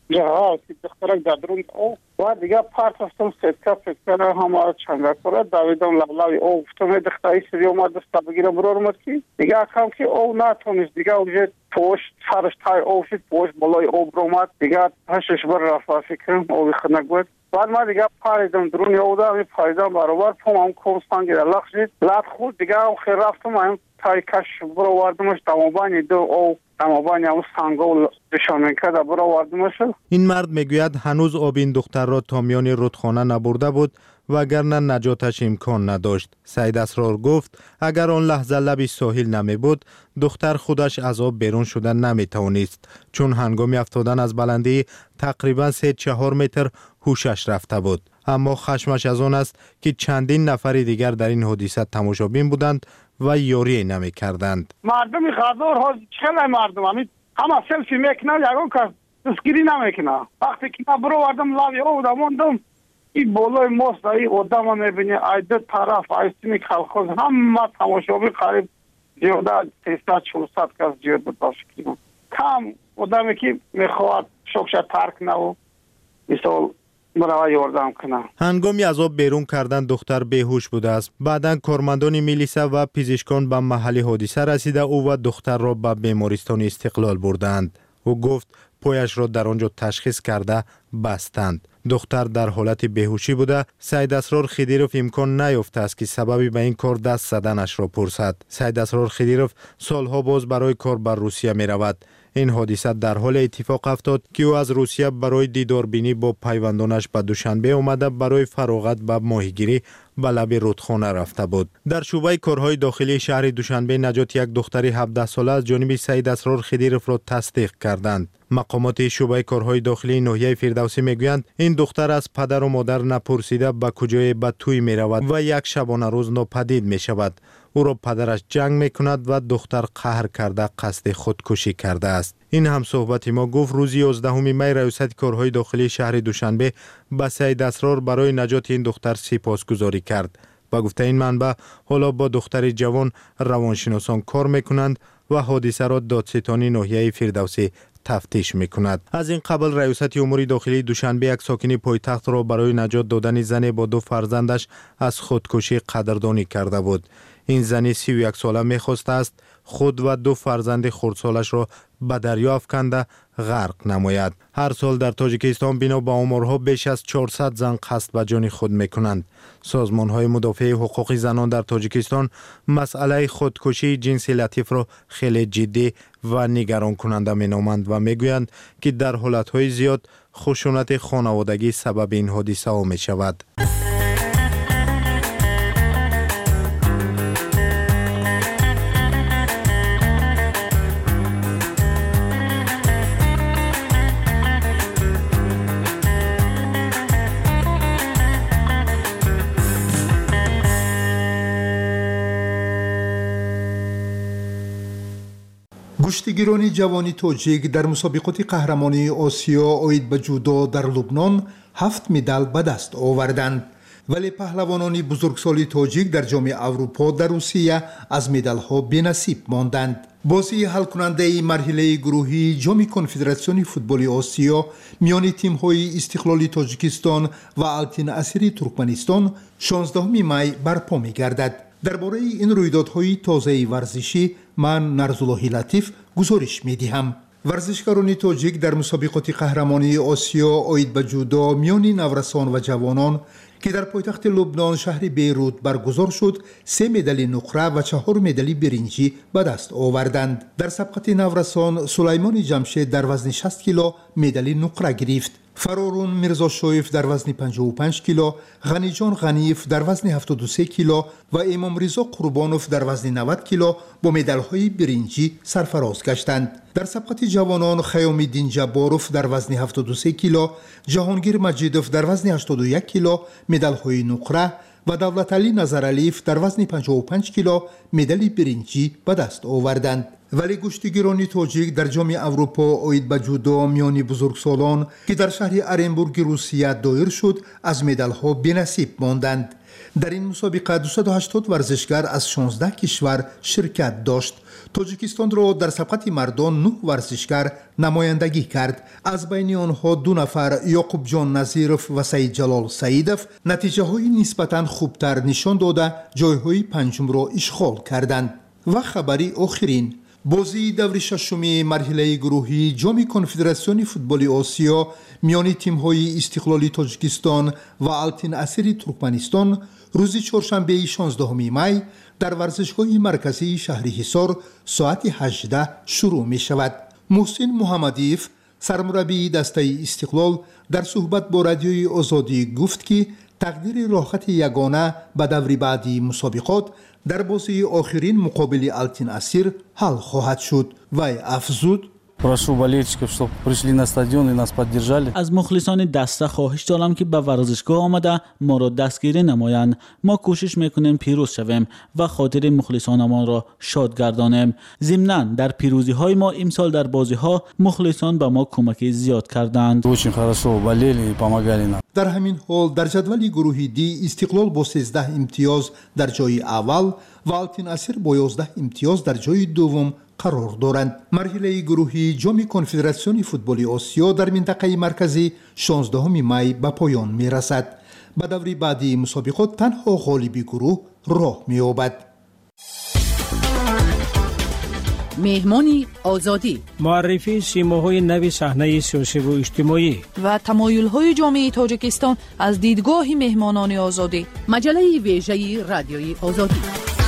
جا که دخترک در درون او و دیگه پارت هستم سیدکا فکر همه چنگه کرده دویدم لبلاوی او گفتم دختری سری اومد دستا بگیره برور مرد که دیگه اکرم که او نتونست دیگه اوجه پوشت سرش تای او شد پوشت بلای او برومد دیگه هشتش بر رفت فکرم او خنک بود بعد ما دیگه پاریدم درون او دا می پاریدم برابر پوم هم کمستان گیره لخ شد لات خود دیگه او خیر رفتم هم تای کش برو واردمش دمابانی دو او دمابانی هم سنگو دشانن کرده برو واردمش. این مرد میگوید هنوز آب این دختر را تا میان رودخانه نبرده بود وگرنه نجاتش امکان نداشت. سید اسرار گفت اگر آن لحظه لب ساحل نمی بود دختر خودش از آب بیرون شدن نمی توانست چون هنگام افتادن از بلندی تقریبا سه چهار متر هوشش رفته بود. اما خشمش از آن است که چندین نفر دیگر در این حادثه تماشابین بودند و یاری نمی کردند. مردمی خادر ها چله مردم همی همه سلفی میکنه یکون که دستگیری نمیکنه وقتی که من برو وردم لاوی او دا موندم این بولای موست ای آدم میبینی ای دو طرف ایستینی کلخوز همه تماشابی قریب زیاده سیصد چهارصد کس زیاد بود باشکیم کم آدمی که میخواد شکشه ترک نو مثال مرا یاردم کنه. هنگامی از آب بیرون کردن دختر بیهوش بوده است. بعداً کارمندان میلیسا و پزشکان به محل حادثه رسیده او و دختر را به بیمارستان استقلال بردند. او گفت پایش را در آنجا تشخیص کرده بستند. دختر در حالت بیهوشی بوده. سید اسرار خدیروف امکان نیافته است که سببی به این کار دست زدنش را پرسد. سید اسرار خدیروف سالها باز برای کار بر روسیه می رود. این حادثه در حال اتفاق افتاد که او از روسیه برای دیداربینی با پیوندانش به دوشنبه آمده برای فراغت به ماهیگیری به لب رودخانه رفته بود. در شعبه کارهای داخلی شهر دوشنبه نجات یک دختر هفده ساله از جانب سید اسرار خدیروف را تصدیق کردند. مقامات شعبه کارهای داخلی ناحیه فردوسی میگویند این دختر از پدر و مادر نپرسیده به کجای به توی می رود و یک شبانه روز ناپدید می شود. او را پدرش جنگ می کند و دختر قهر کرده قصد خودکشی کرده است. این هم صحبت ما گفت روز یازدهم می ریاست کارهای داخلی شهر دوشنبه به سید اسرار برای نجات این دختر سپاسگزاری کرد. با گفته این منبع حالا با دختر جوان روانشناسان کار می کنند و حادثه را دادستانی ناحیه فردوسی تفتیش میکند. از این قبل ریاست امور داخلی دوشنبه یک ساکن پایتخت را برای نجات دادن زن با دو فرزندش از خودکشی قدردانی کرده بود. این زن سی و یک ساله میخواسته است خود و دو فرزند خردسالش را به دریا افکنده غرق نماید. هر سال در تاجیکستان بنا به آمارها بیش از چهارصد زن قصد به جان خود میکنند. سازمان های مدافع حقوق زنان در تاجیکستان مسئله خودکشی جنسی لطیف را خیلی جدی و نگران کننده مینامند و میگویند که در حالت های زیاد خشونت خانوادگی سبب این حادثه ها می شود. گشتگیران جوانی تاجیک در مسابقات قهرمانی آسیا آید به جودو در لبنان هفت مدال به دست آوردند. ولی پهلوانان بزرگسالی تاجیک در جام اروپا در روسیه از مدال ها بی‌نصیب ماندند. بازی حل کننده مرحله گروهی جام کنفدراسیون فوتبال آسیا میان تیم های استقلالی تاجیکستان و التین اسیری ترکمنستان شانزدهم می برپا می گردد. درباره این رویدادهای تازه ورزشی من نرزالله لطیف گزارش می دهم. ورزشکاران تاجیک در مسابقات قهرمانی آسیا آید به جودو میان نورسان و جوانان که در پایتخت لبنان شهر بیروت برگزار شد سه مدال نقره و چهار مدال برنجی به دست آوردند. در سبقت نورسان سلیمان جمشید در وزن شصت کیلو مدال نقره گرفت. فرارون میرزا شایف در وزن پنجاه و پنج کیلو، غنی جان غنیف در وزن هفتاد و سه کیلو و امام رضا قربانوف در وزن نود کیلو با مدال‌های برنجی سرفراز گشتند. در سبقت جوانان خیام الدین جباروف در وزن هفتاد و سه کیلو، جهانگیر مجیدوف در وزن هشتاد و یک کیلو مدال‌های نقره و دولت علی نظرعلیف در وزن پنجاه و پنج کیلو مدال برنجی به دست آوردند. ولی گشتگیران تاجیک در جام اروپا آید به جودو میان بزرگسالان که در شهر ارنبورگ روسیه دایر شد از مدال ها بی‌نصیب ماندند. در این مسابقه دویست و هشتاد ورزشگر از شانزده کشور شرکت داشت. توجیکستان را در سبقت مردان نه ورزشگر نمایندگی کرد. از بین آنها دو نفر یعقوب جان نظیرов و سعید جلال سعیدov نتیجه های نسبتاً خوبتر نشان داده جایهای پنجم را اشغال کردند. و خبری آخرین بازی دور ششم مرحله گروهی جام کنفدراسیون فوتبال آسیا میان تیم‌های استقلالی تاجیکستان و آلتین اسیری ترکمنستان روز چهارشنبه شانزدهم می در ورزشگاه مرکزی شهر حصار ساعت هجده شروع می شود. محسن محمدیف سرمربی دسته استقلال در صحبت با رادیوی آزادی گفت که تقدیر راحت یگانه به دور بعدی مسابقات در بازی آخرین مقابل آلتین اسیر حل خواهد شد. و افزود از مخلصان دسته خواهش دارم که به ورزشگاه آمده ما را دستگیری نمایند. ما کوشش میکنیم پیروز شویم و خاطر مخلصانمان را شاد گردانیم. ضمناً در پیروزی های ما امسال در بازی ها مخلصان به ما کمک زیاد کردند. در همین حال در جدول گروهی دی استقلال با سیزده امتیاز در جای اول و آلتین اسیر با یازده امتیاز در جای دوم قرار دارند. مرحله گروهی جام کنفدراسیون فوتبال آسیا در منطقه مرکزی شانزدهم می به پایان می رسد. به دور بعدی مسابقات تنها غالب گروه راه می یابد. مهمانی آزادی، معرفی سیماهای نو صحنه سیاسی و اجتماعی و تمایل‌های جامعه تاجیکستان از دیدگاه مهمانان آزادی. مجله ویژه رادیوی آزادی.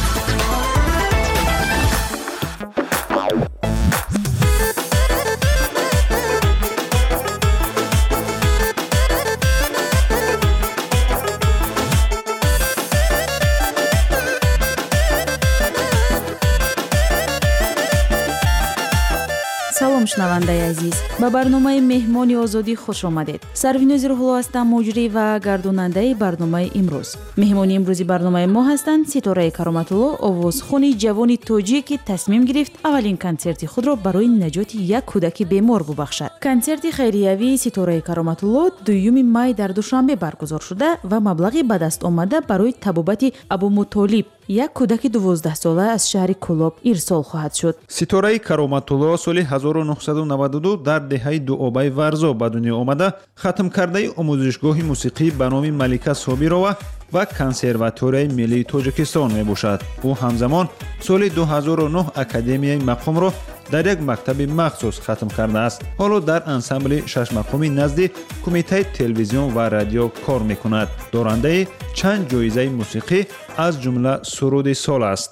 салом шунавандаи азиз, ба барномаи меҳмони озодӣ хуш омадед. Сарвинози Рӯҳулло ҳастам, муҷрӣ ва гардонандаи барномаи имрӯз. Меҳмони имрӯзи барномаи мо ҳастанд Ситораи Кароматулло, овозхони ҷавони тоҷик ки тасмим гирифт аввалин консерти худро барои наҷоти як кӯдаки бемор бубахшад. Консерти хайриявии Ситораи Кароматулло дуюми май дар душанбе баргузор шуда ва маблағи ба даст омада барои табобати Абумутолиб, як кӯдаки дувоздаҳсола аз шаҳри Кӯлоб ирсол хоҳад шуд. Ситораи Кароматулло соли ҳазору нуҳсаду наваду ду дар деҳаи дуобаи Варзо ба дунё омада хатмкардаи омӯзишгоҳи мусиқӣ ба номи Малика Собирова ва консерваторияи миллии Тоҷикистон мебошад. ӯ ҳамзамон соли ду ҳазору нӯҳ академияи мақомро дар як мактаби махсус хатм кардааст. ҳоло дар ансамбли шашмақоми назди кумитаи телевизион ва радио кор мекунад. дорандаи чанд ҷоизаи мусиқӣ аз ҷумла суруди сол аст.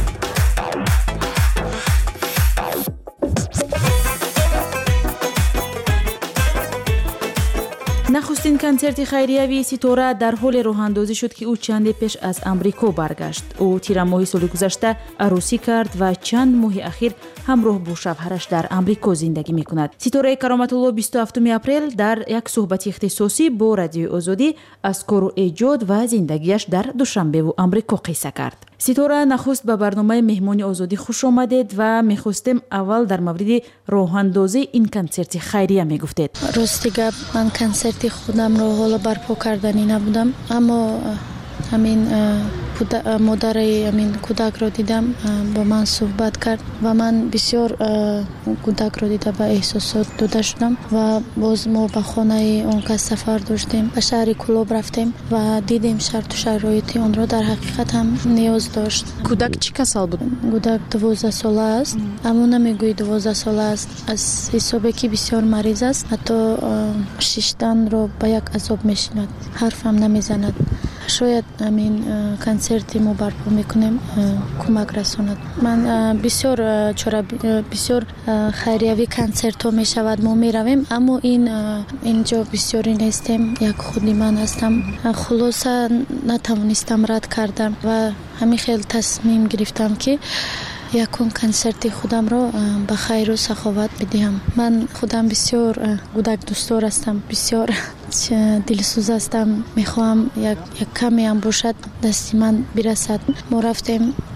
нахустин консерти хайриявии Ситора дар ҳоле роҳандозӣ шуд ки ӯ чанде пеш аз амрико баргашт. ӯ тирамоҳи соли гузашта арӯсӣ кард ва чанд моҳи ахир ҳамроҳ бо шавҳараш дар амрико зиндагӣ мекунад. Ситораи Кароматулло бисту ҳафтуми апрел дар як суҳбати ихтисосӣ бо Радиои Озодӣ аз кору эҷод ва зиндагиаш дар Душанбеву амрико қисса кард. Ситора нахуст ба барномаи меҳмони озодӣ хуш омадед ва мехостем аввал дар мавриди роҳандозии ин консерти хайрия мегуфтед. рости гап, ман консерти худамро ҳоло барпо карданӣ набудам, аммо ҳамин модари ҳамин кӯдакро дидам, бо ман суҳбат кард ва ман бисёр кӯдакро дида ба эҳсосот дода шудам ва боз мо ба хонаи он кас сафар доштем, ба шаҳри Кӯлоб рафтем ва дидем шарту шароити онро. дар ҳақиқат ҳам ниёз дошт. кӯдак чӣ касал буд? кӯдак дувоздаҳсола аст, аммо намегӯи дувоздаҳсола аст, аз ҳисобе ки бисёр марез аст, ҳатто шишданро ба як азоб мешинад, ҳарфам намезанад. шояд ҳамин консерти мо барпо мекунем кӯмак расонад. ман бисёр чора бисёр хайриявӣ консертҳо мешавад, мо меравем, аммо ин инҷо бисёрӣ нестем, як худи ман ҳастам. хулоса натавонистам рад кардам ва ҳамин хел тасмим гирифтам ки якун консерти худамро ба хайру саховат бидиҳам. ман худам бисёр кӯдакдӯстор ҳастам, бисёр дилсӯз ҳастам, мехоҳам як каме ам бошад дасти ман бирасад. мо рафтем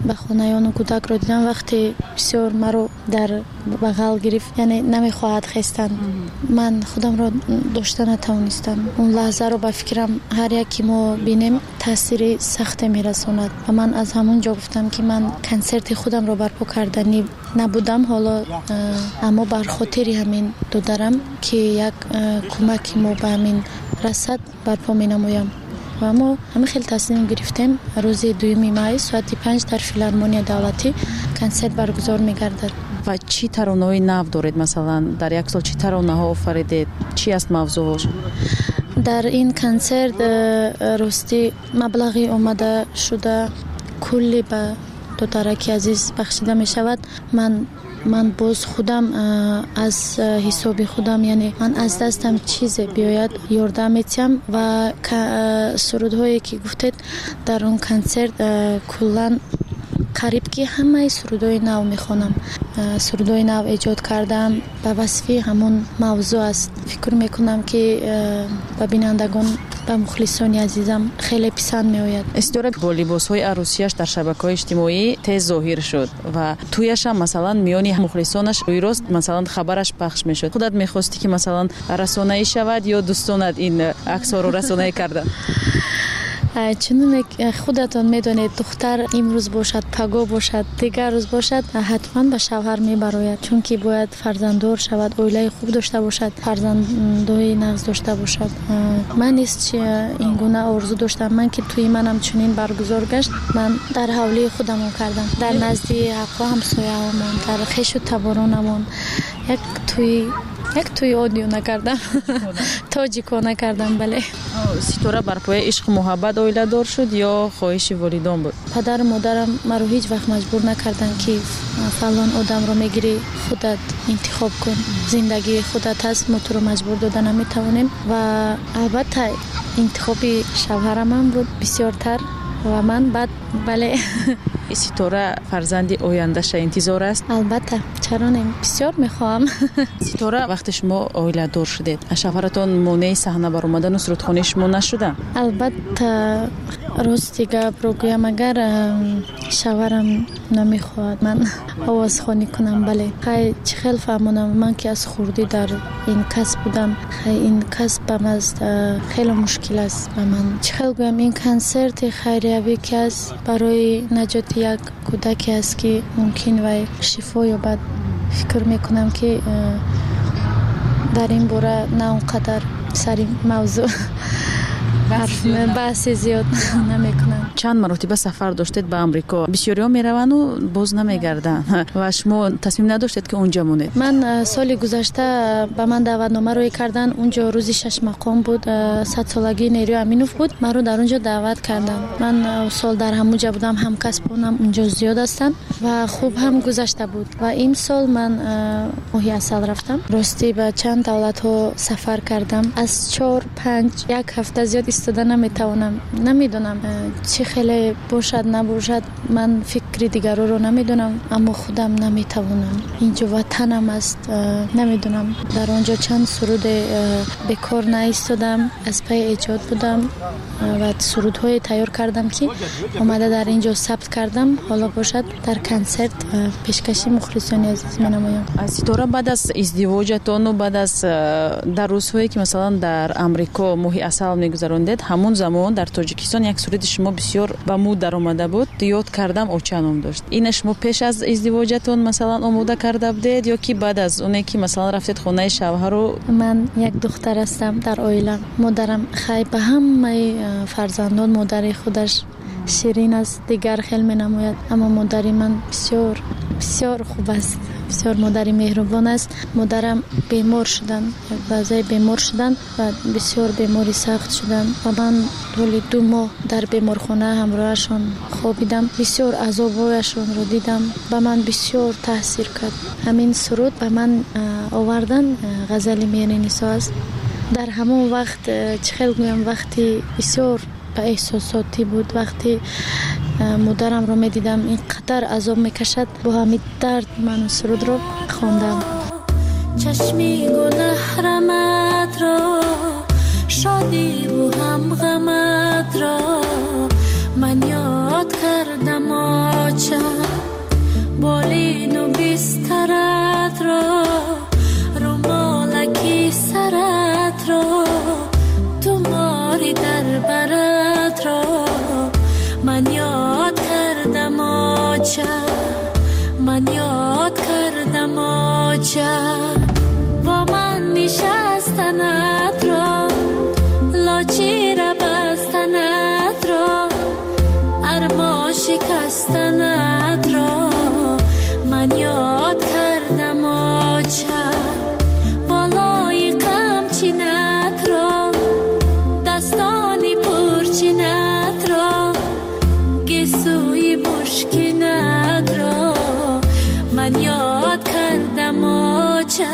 ба хонаёну кӯдакро дидам вақте бисёр маро дар бағал гирифт, яъне намехоҳад хестан. Ман худамро дошта натавонистам. Он лаҳзаро ба фикрам ҳар яке мо бинем таъсири сахте мерасонад. Ва ман аз ҳамон ҷо гуфтам ки ман консерти худамро барпо кардани набудам, ҳоло аммо бар хотири ҳамин додарам ки як кӯмаки мо ба ҳамин расад барпо менамоям. ва мо ҳама хел тасмим гирифтем рӯзи дуюми май соати панҷ дар филармония давлатӣ консерт баргузор мегардад. ва чӣ таронаҳои нав доред? Масалан дар як сол чӣ таронаҳо офаридед? Чӣ аст мавзӯъҳош? дар ин консерт рости маблағи омада шуда кулли ба додараки азиз бахшида мешавад. ман ман боз худам аз ҳисоби худам, яъне ман аз дастам чизе биёяд ёрдам метиҳам ва сурудҳое ки гуфтед дар он консерт куллан қариб ки ҳамаи сурудҳои нав мехонам. сурудҳои нав эҷод кардам, ба васфи ҳамон мавзӯъ аст. фикр мекунам ки ба бинандагон, ба мухлисони азизам хеле писанд меояд. Истора бо либосҳои арӯсияш дар шабакаҳои иҷтимоӣ тез зоҳир шуд ва туяшам масалан миёни мухлисонаш рӯйрост масалан хабараш пахш мешуд. худат мехости ки масалан расонаӣ шавад ё дӯстонат ин аксҳоро расонаӣ карда? чунин худатон медонед, духтар имрӯз бошад, паго бошад, дигар рӯз бошад, ҳатман ба шавҳар мебарояд, чунки бояд фарзанддор шавад, оилаи хуб дошта бошад, фарзандои нағз дошта бошад. ман низ ин гуна орзу доштам. ман ки туи манам чунин баргузор гашт, ман дар ҳавлии худамон кардам, дар назди ҳаққо ҳамсояҳомон, дар хешу таборонамон як туи як туи одиё накардам, тоҷикона кардам. бале. Ситора барпояи ишқу муҳаббат оиладор шуд ё хоҳиши волидон буд? падару модарам маро ҳеҷ вақт маҷбур накарданд ки фалон одамро мегирӣ, худат интихоб кун, зиндагии худат аст, мо туро маҷбур дода наметавонем. ва албатта интихоби шавҳарамам буд бисёртар ва ман баъд бале. Ситора фарзанди ояндаша интизор аст? албатта, чаро не, бисёр мехоҳам. Ситора вақте шумо оиладор шудед, шавҳаратон монеи саҳна баромадану сурудхонии шумо нашуда? албатта рости гап ро гӯям, агар шавҳарам намехоҳад ман овозхонӣ кунам, бале хай чӣ хел фаҳмонам, ман ки аз хурдӣ дар ин касб будам, хай ин касбам аст, хеле мушкил аст ба ман. чӣ хел гӯям, ин консерти хайриявӣ ки аст барои наҷоти як кӯдаке аст ки мумкин вай шифо ёбад. фикр мекунам ки дар ин бора на он қадар сари мавзӯъ баҳси зиёд намекунам. Чанд маротиба сафар доштед ба Амрико? Бисёриҳо меравану боз намегарданд ва шумо тасмим надоштед ки онҷа монед? ман соли гузашта ба ман даъватнома рӯй кардан. Унҷо рӯзи шаш мақом буд, садсолагии Нерӯи Аминов буд, маро дар онҷо даъват карданд. ман сол дар ҳамонҷа будам, ҳамкасбонам унҷо зиёд ҳастанд ва хуб ҳам гузашта буд. ва ин сол ман моҳи асал рафтам. ростӣ ба чанд давлатҳо сафар кардам. аз чор панҷ як ҳафта зиёд истода наметавонам. намедонам чӣ хеле бошад набошад, ман фикри дигароро намедонам, аммо худам наметавонам. инҷо ватанам аст, намедонам. дар онҷо чанд суруде бекор наистодам, аз пай эҷод будам ва сурудҳое тайёр кардам ки омада дар инҷо сабт кардам. ҳоло бошад дар консерт пешкаши мухлисони азиз менамоям. Ситора баъд аз издивоҷатону баъд аз дар рӯзҳое ки масалан дар Амрико моҳи асал мегузарондед, ҳамон замон дар Тоҷикистон як суруди шумо бисёр ба муд даромада буд. Ёд кардам оча ном дошт. ина шумо пеш аз издивоҷатон масалан омода карда будед ё ки баъд аз оне ки масалан рафтед хонаи шавҳару? ман як духтар ҳастам дар оила. модарам хай ба ҳамаи фарзандон модари худаш ширин аст, дигар хел менамояд, аммо модари ман бисёр бисёр хуб аст, бисёр модари меҳрубон аст. модарам бемор шуданд, як баъзе бемор шуданд ва бисёр бемори сахт шуданд ва ман ҳоли ду моҳ дар беморхона ҳамроҳашон хобидам. бисёр азобҳояшонро дидам, ба ман бисёр таъсир кард. ҳамин суруд ба ман овардан ғазали Мери Нисо аст. дар ҳамон вақт чӣ хел гӯям, вақти бисёр ба эҳсосотӣ буд, вақти модарамро медидам ин қадар азоб мекашад, бо ҳамин дард ман сурудро хондам. чашми гулаҳраматро шодиву ҳам ғаматро ман ёд кардам оча من یاد کردم آچه من یاد کردم آچه با من نشستنت را لاچی را بستنت را ارما شکستنت را من یاد کردم آچه بالای قمچینت را دستانی پرچینت را گسوی مشکینت را من یاد کردم آچه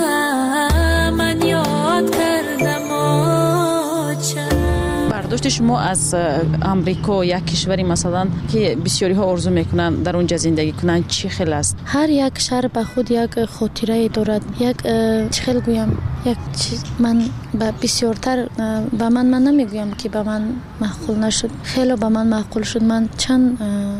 من یاد کردم آچه. برداشت شما از امریکا یک کشوری مثلا که بسیاری ها آرزو میکنن در اونجا زندگی کنن چی خیلی است؟ هر یک شهر به خود یک خاطره دارد. یک چی خیلی گویم یک چیز من با بسیارتر با من من نمیگویم که با من معقول نشد، خیلی با من معقول شد. من چند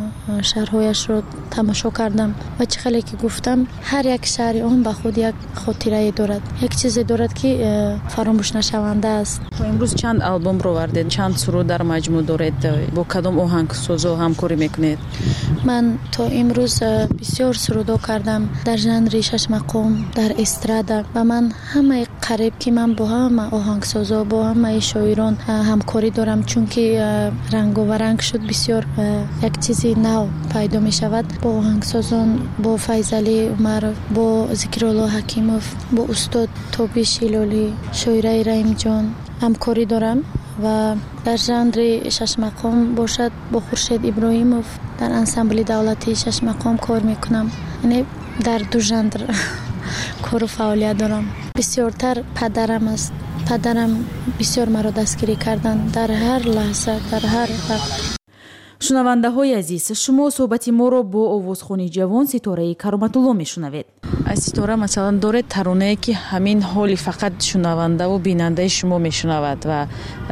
شهرهایش رو تماشا کردم و چه خیلی که گفتم هر یک شهری اون با خود یک خاطره دارد، یک چیز دارد که فراموش نشونده است. تو امروز چند آلبوم رو وردید، چند سرود در مجموع دارید، با کدام آهنگسازا همکاری میکنید؟ من تا امروز بسیار سرودا کردم در ژانر شش مقام، در استرادا و من همه قریب که من با همه آهنگسازا با همه شاعران همکاری دارم، چون که رنگ و رنگ شد بسیار یک چیزی نو پیدا می شود. با آهنگسازان با فیضعلی عمر، با ذکرالله حکیموف، با استاد توبی شیلالی، شاعره رحیم جان همکاری دارم و در ژانر شش مقام باشد با خورشید ابراهیموف در انسامبل دولتی شش مقام کار میکنم. یعنی در دو ژانر کار و فعالیت دارم. بسیارتر پدرم است. پدرم بسیار مرا دستگیری کردن در هر لحظه، در هر وقت. شنونده های عزیز، شما صحبتی ما رو با آوازخوانی جوان ستاره کرامت‌الله میشنوید. از ستاره مثلا داره ترانه که همین حالی فقط شنونده و بیننده شما میشنود و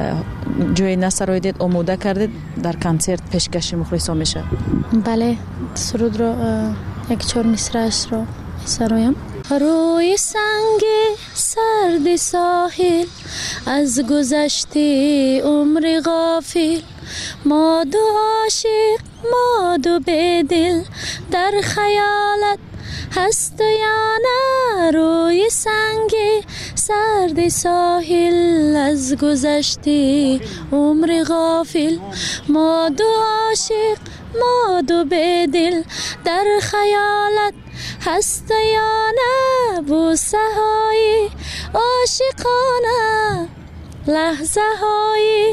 جای نسرایدید آماده کردید در کنسرت پیشکش مخلصا میشه؟ بله، سرود رو یک چهار مصرعش رو سرایم. روی سنگ سرد ساحل از گذشته عمر غافل، ما دو عاشق ما دو بدل در خیالت هست یا نه. روی سنگ سرد ساحل از گذشته عمر غافل، ما دو عاشق ما دو بدل در خیالت هست یا نه. بوسه های عاشقانه لحظه های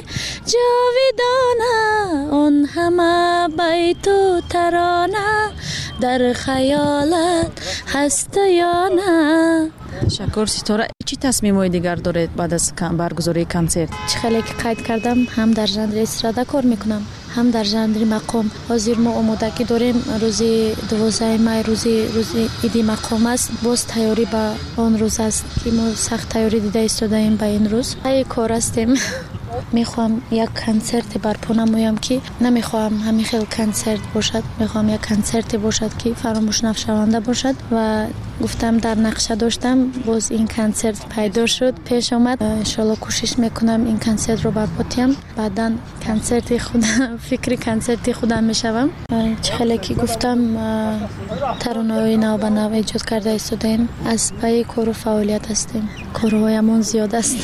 جاویدانه، اون همه بیت و ترانه در خیالت هست یا نه. شکر ستاره. چی تصمیم‌های دیگر دارید بعد از برگزاری کنسرت؟ چه خیلی که قید کردم هم در ژانر استرادا کار میکنم هم در ژانر مقام. حاضر ما آمادگی داریم روزی دوازده می روزی روزی ایدی مقام است. باز تیاری با آن روز است که ما سخت تیاری دیده ایستادیم به این روز. ای کار هستیم. میخوام یک کنسرت برپا نمایم که نمیخوام همین خیلی کنسرت باشد، میخوام یک کنسرت باشد که فراموش نشونده باشد و گفتم در نقشه داشتم باز این کنسرت پیدا شد پیش آمد. ان شاء الله کوشش میکنم این کنسرت رو برپا کنم. بعداً کنسرت خودم فکر کنسرت خودم میشوم. چه خیلی که گفتم ترانه‌های نو به نو ایجاد کرده ایستادیم، از پای کار و فعالیت هستیم، کارهایمون زیاد است.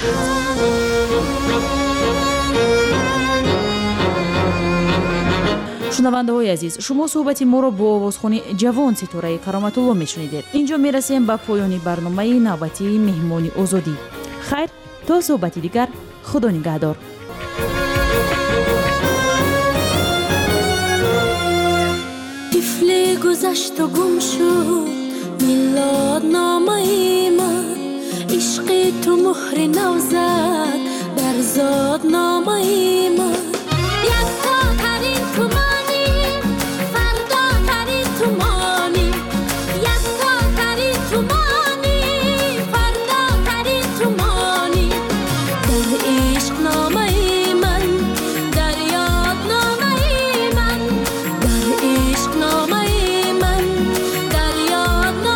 شنونده های عزیز، شما صحبتی ما رو با آوازخوانی جوان ستاره کرامت‌الله میشنیدید. اینجا میرسیم به پایان برنامه نوبتی مهمانی آزادی. خیر تا صحبتی دیگر، خدا نگهدار. طفل گذشت و گم شد میلاد نامه من، عشق تو مهر نو زد در زاد نامه من. یک تا ترین تو مانی فردا ترین تو مانی، یک تا ترین تو مانی فردا ترین تو مانی. در عشق نامه من، در یاد نامه من، در عشق نامه من، در یاد نامه من.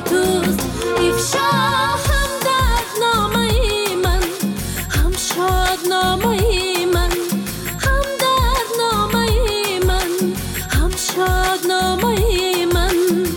توست افشا هم دردنامه من هم شادنامه من هم دردنامه من هم شادنامه من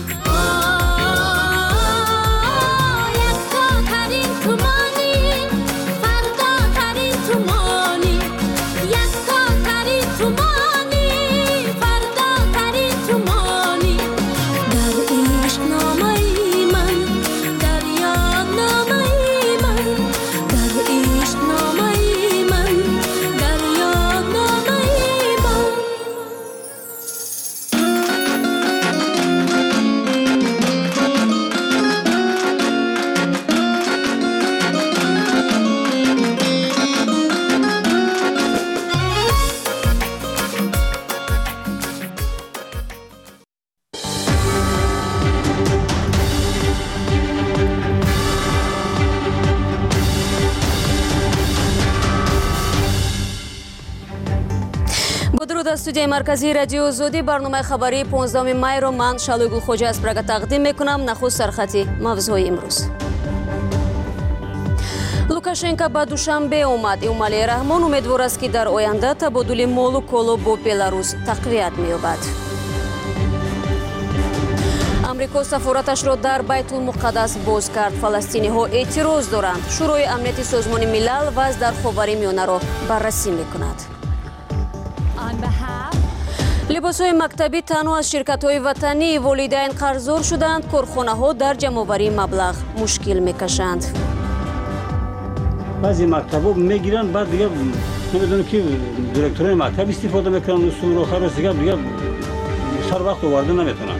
یکتا ترین تومانی فردا ترین تومانی یکتا ترین تومانی فردا ترین تومانی در عشق نامه من در یاد نامه من در عشق نامه من در یاد نامه من با درود از استودیوی مرکزی رادیو آزادی برنامه خبری پانزدهم می رو من شالوی گلخوجه از پرگا تقدیم میکنم. نخست سرخطی موضوعی امروز. لукашенко ба душанбе омад. эмомали раҳмон умедвор аст ки дар оянда табодули молу коло бо беларус тақвият меёбад. амрико сафораташро дар байтулмуқаддас боз кард. фаластиниҳо эътироз доранд. шӯрои амнияти созмони милал вазъ дар ховари миёнаро баррасӣ мекунад. либосҳои мактабӣ танҳо аз ширкатҳои ватании волидайн қарздор шуданд. корхонаҳо дар ҷамъоварии маблағ мушкил мекашанд. баъзе мактабҳо мегиранд баъд дигар намедонам ки директорони мактаб истифода мекунанд устумро харос дигар дигар сар вақт оварда наметавонанд.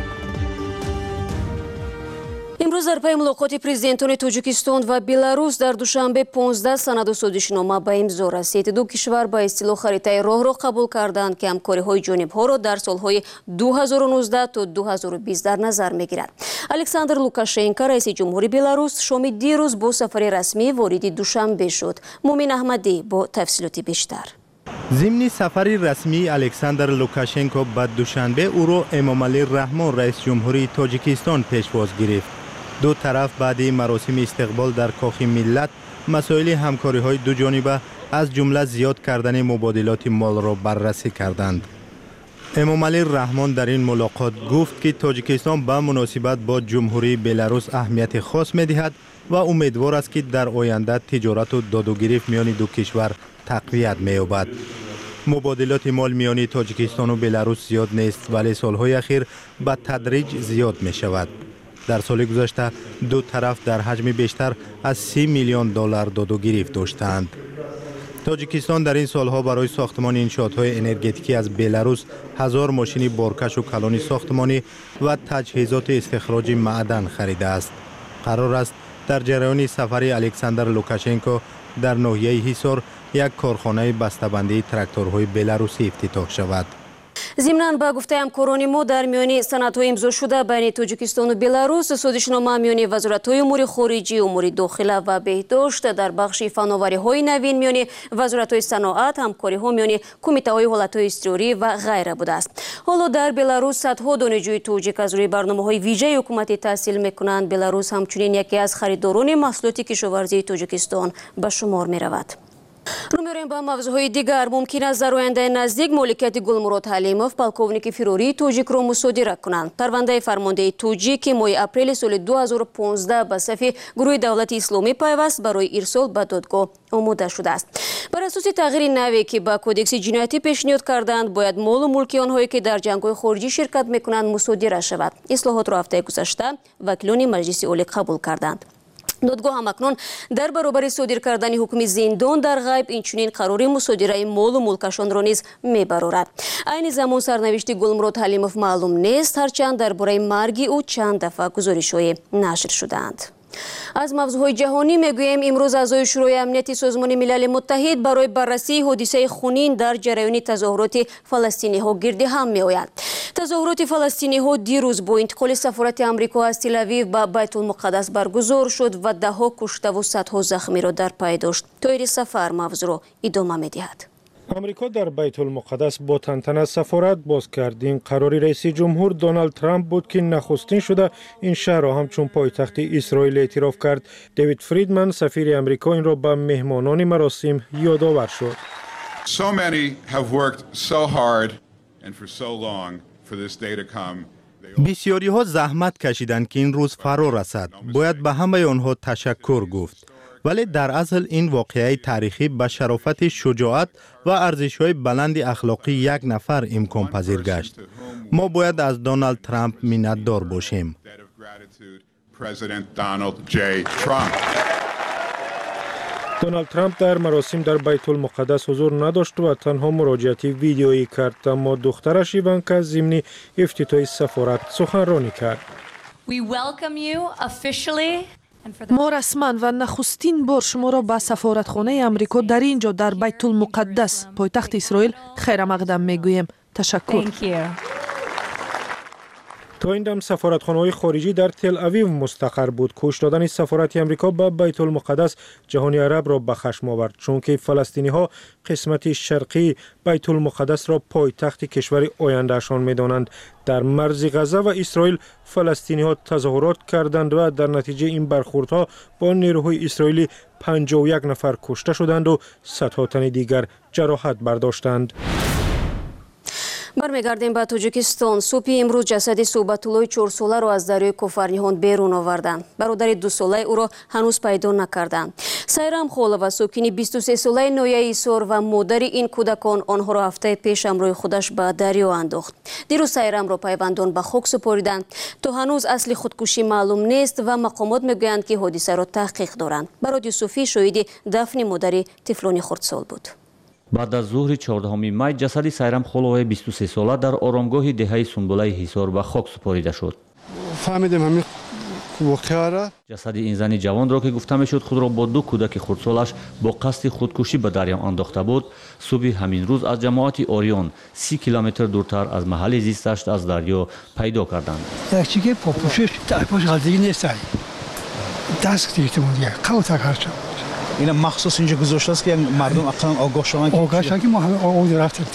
имрӯз дар пайи мулоқоти президентони тоҷикистон ва беларус дар душанбе понздаҳ санаду созишнома ба имзо расид. ду кишвар ба истилоҳ харитаи роҳро қабул карданд ки ҳамкориҳои ҷонибҳоро дар солҳои ду ҳазору нуздаҳ то ду ҳазору бист дар назар мегирад. александр лукашенко раиси ҷумҳури беларус шоми дирӯз бо сафари расмӣ вориди душанбе шуд. мумин аҳмадӣ бо тафсилоти бештар. ضمن سفری رسمی الکساندر لوکاشنکو به دوشنبه او را امامعلی رحمان رئیس جمهوری تاجیکستان پیشواز گرفت. دو طرف بعد مراسم استقبال در کاخ ملت مسائل همکاری های دو جانبه از جمله زیاد کردن مبادلات مال را بررسی کردند. امامعلی رحمان در این ملاقات گفت که تاجیکستان به مناسبت با جمهوری بلاروس اهمیت خاص می‌دهد و امیدوار است که در آینده تجارت و داد و گریخت میان دو کشور تقویت می‌یابد. مبادلات مال میان تاجیکستان و بلاروس زیاد نیست ولی سالهای اخیر به تدریج زیاد می‌شود. در سال گذشته دو طرف در حجم بیشتر از سی میلیون دلار داد و گریخت داشتند. تاجیکستان در این سالها برای ساختمان انشاءات‌های انرژتیکی از بلاروس هزار ماشین بارکش و کلان ساختمانی و تجهیزات استخراج معدن خریده است. قرار است در جریان سفر الکساندر لوکاشنکو در ناحیه حصار یک کارخانه بسته‌بندی تراکتورهای بلاروسی افتتاح شود. ضمناً با گفته همکاران ما در میان سندهای امضا شده بین تاجیکستان و بلاروس سازشنامه میان وزارت‌های امور خارجه، امور داخله و بهداشت در بخش فناوری‌های نوین میان وزارت‌های صنعت، همکاری‌ها میان کمیته‌های حالت‌های اضطراری و غیره بوده است. حالا در بلاروس صدها دانشجوی تاجیک از روی برنامه‌های ویژه حکومتی تحصیل می‌کنند. بلاروس همچنین یکی از خریداران محصولات کشاورزی تاجیکستان به شمار می‌رود. رو می‌رویم با موضوعهای دیگر. ممکن است در آینده نزدیک مالکیت گلمراد حلیموف پالکوونیک فروری توجیک را مصادره کنند. پرونده فرمانده توجیک ماه اپریل سال دو هزار و پانزده به صف گروه دولت اسلامی پیوست برای ارسال به دادگاه آماده شده است. بر اساس تغییر نوعی که با کدکس جنایتی پیشنهاد کردند باید مال و ملک آنهایی که در جنگ‌های خارجی شرکت می‌کنند مصادره شود. اصلاحات را هفته گذشته وکیلان مجلس عالی قبول کردند. دادگاه هم اکنون در برابر صادر کردن حکم زندان در غیب اینچنین قرار مصادره مال و ملکشان را نیز میبرد. عین زمان سرنوشت گلمراد حلیموف معلوم نیست، هرچند درباره مرگ او چند دفعه گزارش‌های نشر شدند. از موضوعهای جهانی میگوییم امروز اعضای شورای امنیت سازمان ملل متحد برای بررسی حادثه خونین در جریان تظاهرات فلسطینی ها گرد هم می آید. تظاهرات فلسطینی ها دیروز با انتقال سفارت آمریکا از تل آویو به بیت المقدس برگزار شد و ده ها کشته و صدها زخمی را در پی داشت. طاهر سفر موضوع را ادامه می دهد. آمریکا در بیت المقدس با تنتنه سفارت باز کرد. این قراری رئیس جمهور دونالد ترامپ بود که نخستین شده این شهر را همچون پایتخت اسرائیل اعتراف کرد. دیوید فریدمن سفیر آمریکا این را به مهمانان مراسم یادآور شد. So many have worked so hard and for so long for this day to come. بسیاری ها زحمت کشیدند که این روز فرا رسد. باید به همه آنها تشکر گفت. ولی در اصل این واقعه تاریخی به شرافت شجاعت و ارزش‌های بلند اخلاقی یک نفر امکان پذیر گشت. ما باید از دونالد ترامپ منتدار باشیم. دونالد ترامپ در مراسم در بیت المقدس حضور نداشت و تنها مراجعه ویدیویی کرد، اما دخترش ایوانکا ضمن افتتاح سفارت سخنرانی کرد. We welcome you officially. ما رسما و نخستین بار شما را به سفارتخانه امریکا در اینجا در بیت المقدس پایتخت اسرائیل خیر مقدم میگوییم. تشکر. تا این دم سفارتخانه‌های خارجی در تل اویو مستقر بود. کش دادن سفارت امریکا به بیت المقدس جهانی عرب را به خشم آورد، چون که فلسطینی‌ها قسمت شرقی بیت المقدس را پایتخت کشور آیندهشان می‌دانند. در مرز غزه و اسرائیل فلسطینی‌ها تظاهرات کردند و در نتیجه این برخوردها با نیروهای اسرائیلی پنجاه و یک نفر کشته شدند و صدها تن دیگر جراحت برداشتند. برمیگردیم به تاجیکستان. صبح امروز جسد صحبت‌الله چهار ساله را از دریای کوفرنیهان بیرون آوردند. برادر دو ساله او را هنوز پیدا نکردند. سایرام خولова ساکن بیست و سه ساله نویه ایسار و مادر این کودکان آنها را هفته پیش همراه خودش به دریا انداخت. دیروز سایرام را پیوندان به خاک سپاریدند. تا هنوز اصل خودکشی معلوم نیست و مقامات میگویند که حادثه را تحقیق دارند. برادر صوفی شاهد دفن مادر طفلان خردسال بود. بعد از ظهر چهاردهم مای جسد سایرام خولова بیست و سه ساله در آرامگاه دهه سنبله حصار به خاک سپارده شد. فهمیدم همین واقعه را. جسد این زن جوان را که گفته میشد خود را با دو کودک خردسالش با قصد خودکشی به دریا انداخته بود، صبح همین روز از جماعت اوریون سی کیلومتر دورتر از محل زیستش از دریا پیدا کردند. یک چیزی پاپوشش پاپوش غلطی نیست. دست دیگه دیگه قوت کارش. این مخصوص اینجا گذاشته است که مردم اقلا آگاه شوند که آگاه شوند که ما همه آگاه رفتیم.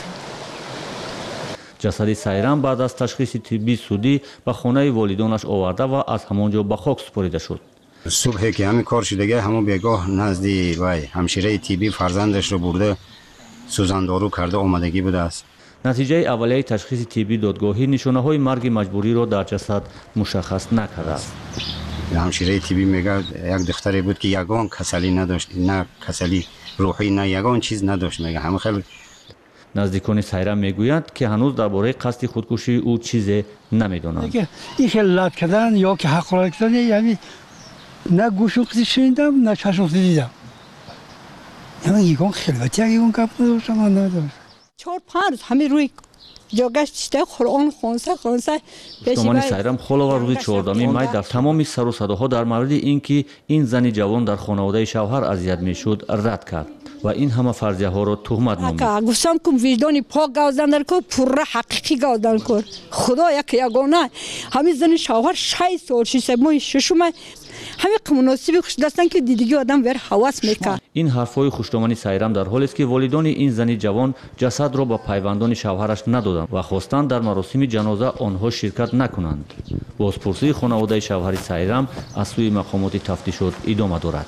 جسد سایرام بعد از تشخیص طبی سودی به خانه والدانش آورده و از همانجا به خاک سپرده شد. صبح که همین کار شدگه همون بیگاه نزدی وای همشیره طبی فرزندش رو برده سوزاندارو کرده آمادگی بوده است. نتیجه اولیه تشخیص طبی دادگاهی نشانه‌های مرگ مجبوری را در جسد مشخص نکرده است. همشیره طبی میگه یک دختری بود که یگان کسلی نداشت، نه کسلی روحی نه یگان چیز نداشت. میگه همه خیلی نزدیکان سایرام میگویند که هنوز درباره قصد خودکشی او چیزی نمیدانند. این خلات کردن یا که حق کردن یعنی نه گوشو قصی شنیدم نه چشم دیدم. یعنی یگان خلوتی یگان کپ نداشتم من نداشت. چهار پنج همه روی جاگشت قرآن خونسه خونسه پشتمان سایرام خولова روز چهاردهم مای در تمام سر و صداها در مورد اینکه این زن جوان در خانواده شوهر اذیت میشد رد کرد و این همه فرضیه ها را تهمت نامید. گفتم که وجدان پاک گازدن کن، پره حقیقی گازدن کن. خدا یک یگانه همین زن شوهر شش سال شش ماه شش ماه همه مناسبی خوش دستن که دیدگی آدم ور حواس میکنه. این حرفای خوشدامنی سایرام در حالی است که والدان این زن جوان جسد را با پیوندان شوهرش ندادند و خواستند در مراسم جنازه آنها شرکت نکنند. بازپرسی خانواده شوهر سایرام از سوی مقامات تفتیشات ادامه دارد.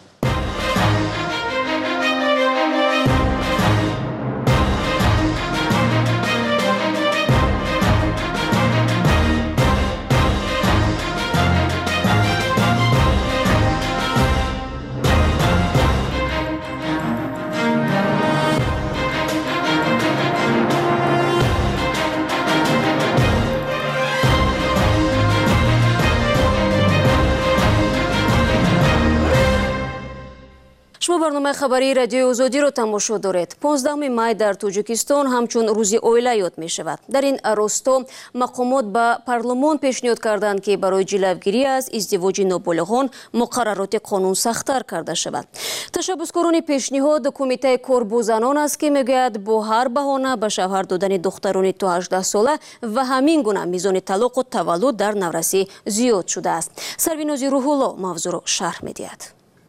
شما برنامه خبری رادیوی آزادی را تماشا دارید. پانزدهم مای در تاجیکستان همچون روزی اویله یاد می شود. در این راستا مقامات به پارلمان پیشنهاد کردند که برای جلوگیری از ازدواج نابالغان مقررات قانون سخت‌تر کرده شود. تشبسکاران پیشنهاد کمیته کار با زنان است که میگوید با هر بهانه به شوهر دادن دختران تا هجده ساله و همین گونه میزان طلاق و تولد در نورسی زیاد شده است. سربیناز روح الله موضوع را شرح می‌دهد.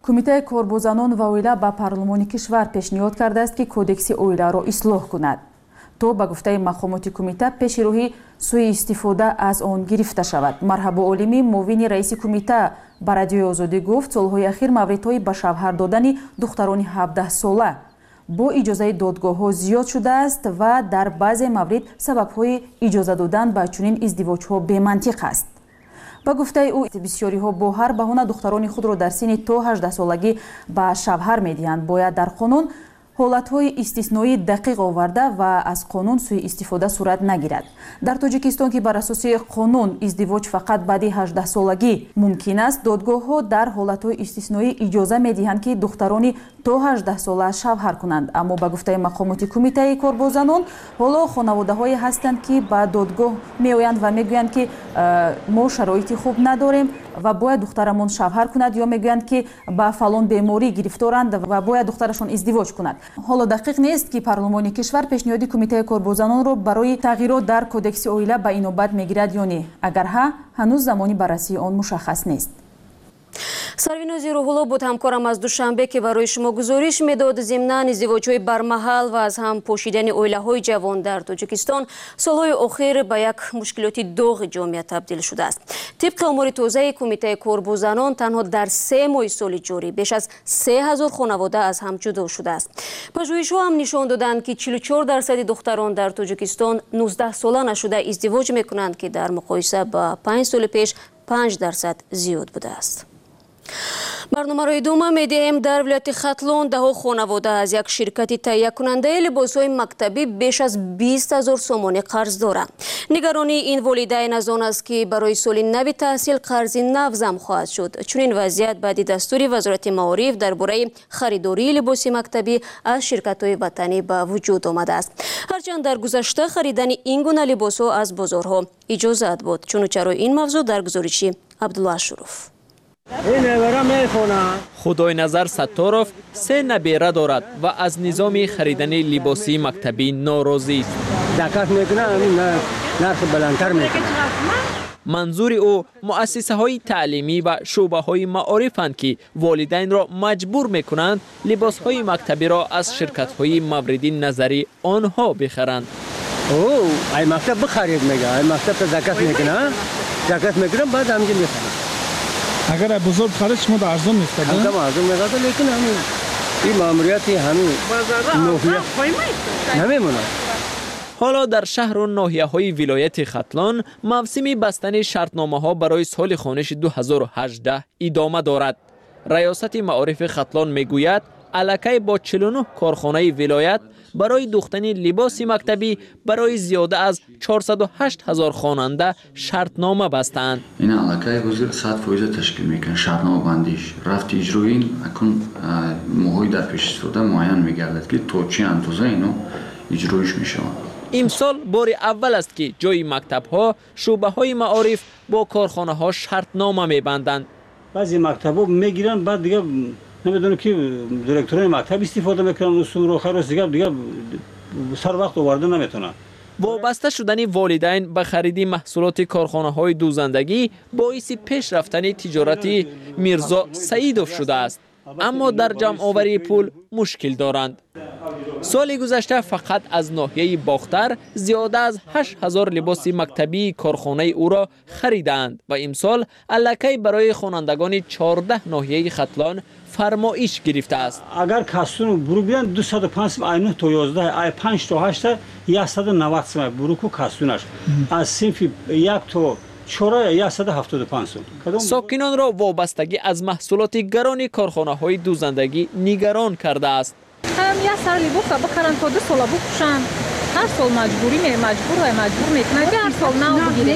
کمیته کاربازان و اویلا به پارلمان کشور پیشنهاد کرده است که کودکس اویلا را اصلاح کند تا به گفته مقامات کمیته پیش روی سوء استفاده از آن گرفته شود. مرحبا عالمی معاون رئیس کمیته به رادیوی آزادی گفت سالهای اخیر موردهای به شوهر دادن دختران هفده ساله با اجازه دادگاه ها زیاد شده است و در بعضی موارد سبب های اجازه دادن به چنین ازدواج ها بی منطق است. با گفته او بسیاری ها با هر بهانه دختران خود را در سن تا هجده سالگی به شوهر میدهند. باید در قانون حالت های استثنایی دقیق آورده و از قانون سوء استفاده صورت نگیرد. در تاجیکستان که بر اساس قانون ازدواج فقط بعد هجده سالگی ممکن است، دادگاه ها در حالت های استثنایی اجازه میدهند که دختران تا هجده ساله شوهر کنند. اما به گفته مقامات کمیته کاربازان حالا خانواده های هستند که به دادگاه میآیند و میگویند که ما شرایط خوب نداریم و باید دخترمون شوهر کند، یا میگویند که با فلان بیماری گرفتارند و باید دخترشون ازدواج کند. حالا دقیق نیست که پارلمان کشور پیشنهاد کمیته کاربازان را برای تغییرات در کودکس اویلا به اینوبت میگیرد یا نه. اگر ها، هنوز زمانی بررسی آن مشخص نیست. سرویناز روح‌الله بود همکارم از دوشنبه که برای شما گزارش میداد. ضمناً ازدواج‌های برمحل و از هم پوشیدن اویلاهای جوان در تاجیکستان سالهای اخیر به یک مشکلات داغ جامعه تبدیل شده است. طبق آمار تازه کمیته کاربازان تنها در سه ماه سال جاری بیش از سه هزار خانواده از هم جدا شده است. پژوهش‌ها هم نشان دادند که چهل و چهار درصد دختران در تاجیکستان نوزده ساله نشده ازدواج میکنند که در مقایسه با پنج سال پیش پنج درصد زیاد بوده است. برنامه را ادامه میدهیم. در ولایت ختلان ده خانواده از یک شرکت تهیه کننده لباس‌های مکتبی بیش از بیست هزار سومانی قرض دارند. نگرانی این والدین از آن است که برای سال نو تحصیل قرض نو ضم خواهد شد. چنین وضعیت بعد دستور وزارت معارف درباره خریداری لباس مکتبی از شرکت‌های وطنی به وجود آمده است. هرچند در گذشته خریدن این گونه لباس‌ها از بازارها اجازه بود. چنانچه این موضوع در گزارش عبدالله شروف. خدای نظر ستارов سه نبیره دارد و از نظام خریدن لباسی مکتبی ناراضی است. دقت میکنه همین نرخ بلندتر میکنه. منظور او مؤسسه های تعلیمی و شعبه های معارفند که والدین را مجبور میکنند لباس های مکتبی را از شرکت های مورد نظری آنها بخرند. او ای مکتب بخرید میگه، ای مکتب دقت میکنه، دقت میکنه بعد همینجا میخره. اگر بزرگ خرید شما در ارزان نیست. همه ارزان میگه لیکن همین این ماموریت همین نوحیه نمیمونه. حالا در شهر و ناحیه های ولایت ختلان موسم بستن شرطنامه ها برای سال خانش دو هزار و هجده ادامه دارد. ریاست معارف ختلان میگوید الکی با چهل و نه کارخانه ولایت برای دوختن لباس مکتبی برای زیاده از چهارصد و هشت هزار خواننده شرطنامه بستند. این الکی حضور صد فایز تشکیل میکنه. شرطنامه بندیش رفت اجرایی این اکن موهای در پیش استفاده معین میگردد که تا چه اندازه اینو اجرایش میشه. امسال بار اول است که جای مکتب ها شعبه های معارف با کارخانه ها شرطنامه میبندند. بعضی مکتب ها میگیرن بعد دیگه نمیدونم که دیرکتورای مکتب استفاده میکنن اصول رو خلاص دیگه دیگه سر وقت آورده نمیتونن. وابسته شدن والدین به خرید محصولات کارخانه های دوزندگی باعث پیش رفتن تجارتی میرزا سعیدوف شده است، اما در جمع آوری پول مشکل دارند. سال گذشته فقط از ناحیه باختر زیاده از هشت هزار لباس مکتبی کارخانه او را خریدند و امسال الکی برای خوانندگان چهارده ناحیه ختلان فرمایش گرفته است. اگر کاستون برو بیان دویست و پنج اینو تا یازده ای پنج تا هشت صد و نود سم بروکو کاستونش از صنف یک تا چهار صد و هفتاد و پنج سم. ساکنان را وابستگی از محصولات گران کارخانه های دوزندگی نگران کرده است. هم یه سر لباس بخرن تا دو سال بپوشن. هر سال مجبوری می مجبور و مجبور میکنن که هر سال نو بگیره.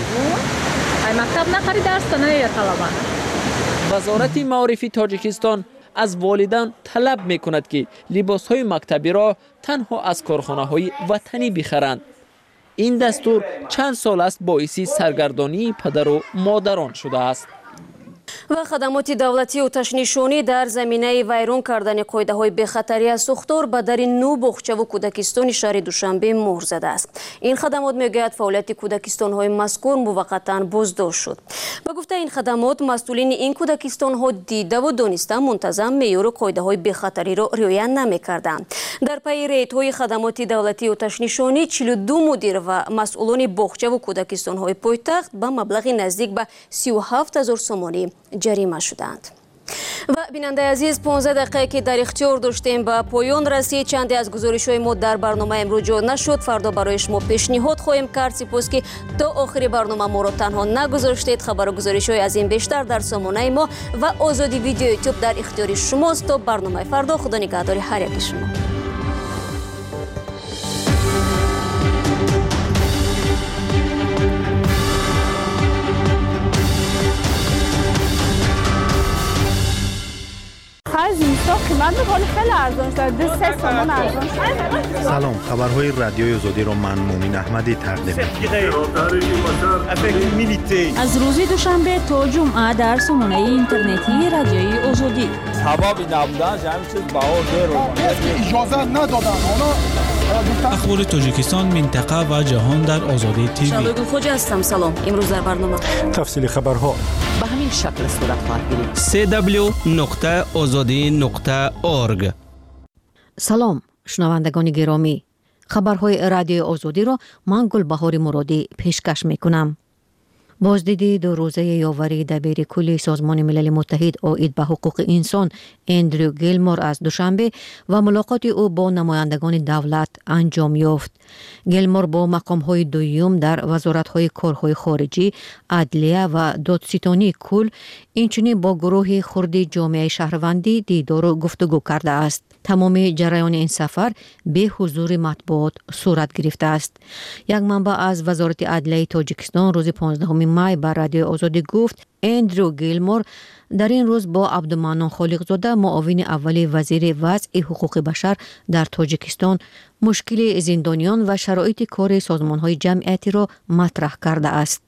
ای مکتب نخرید درس کنه یا طلبانه. وزارت معارف تاجیکستان از والدین طلب میکند که لباس های مکتبی را تنها از کارخانه های وطنی بخرند. این دستور چند سال است باعث سرگردانی پدر و مادران شده است. و خدمات دولتی و تشنیشانی در زمینه ویران کردن قاعده های بخطری از سوختار به در نو بخچه و کودکستان شهر دوشنبه مهر زده است. این خدمات میگوید فعالیت کودکستان های مذکور موقتا بازداشت شد. ба гуфта ин хадамот масъулини ин кӯдакистонҳо дида ва дониста мунтазам меъёру қоидаҳои бехатариро риоя намекарданд. дар пайи рейдҳои хадамоти давлатии оташнишонӣ чилу ду мудир ва масъулони боғчаву кӯдакистонҳои пойтахт ба маблағи наздик ба сию ҳафт ҳазор сомонӣ ҷарима шуданд. ва бинандаи азиз, понздаҳ дақиқае ки дар ихтиёр доштем ба поён расид. чанде аз гузоришҳои мо дар барнома имрӯз ҷо нашуд. фардо барои шумо пешниҳод хоҳем кард. сипос ки то охири барнома моро танҳо нагузоштед. хабару гузоришҳои аз ин бештар дар сомонаи мо ва озоди видео ютуб дар ихтиёри шумост. То барномаи фардо, худо нигаҳдори ҳар яки шумо. سلام، خبرهای رادیوی آزادی را من مومن احمدی تقدیم می‌کنم. از روز دوشنبه تا جمعه در سامانه اینترنتی رادیوی آزادی. سببی نبودن همین چیز بهار رو اجازه ندادن. اخبار تاجیکستان، منطقه و جهان در آزادی تیوی. شبگل خوجا هستم. سلام. امروز در برنامه تفصیل خبرها به همین شکل صورت خواهد گرفت. سه دبلیو نقطه آزادی نقطه اورگ. سلام شنوندگان گرامی، خبرهای رادیوی آزادی را من گلبهار مرادی پیشکش میکنم. بازدیدی دو روزه یاوری دبیر کل سازمان ملل متحد عاید به حقوق انسان اندرو گیلمور از دوشنبه و ملاقات او با نمایندگان دولت انجام یافت. گیلمور با مقام‌های دوم در وزارت‌های کارهای خارجی، عدلیه و دادستانی کل، اینچنین با گروه خردی جامعه شهروندی دیدار و گفتگو کرده است. تمام جریان این سفر به حضور مطبوعات صورت گرفته است. یک منبع از وزارت عدلیه تاجیکستان روز پانزدهم می بر رادیو آزادی گفت اندرو گیلمور در این روز با عبدالمنان خالقزاده معاون اول وزیر وضع حقوق بشر در تاجیکستان مشکل زندانیان و شرایط کار سازمان‌های جمعیتی را مطرح کرده است.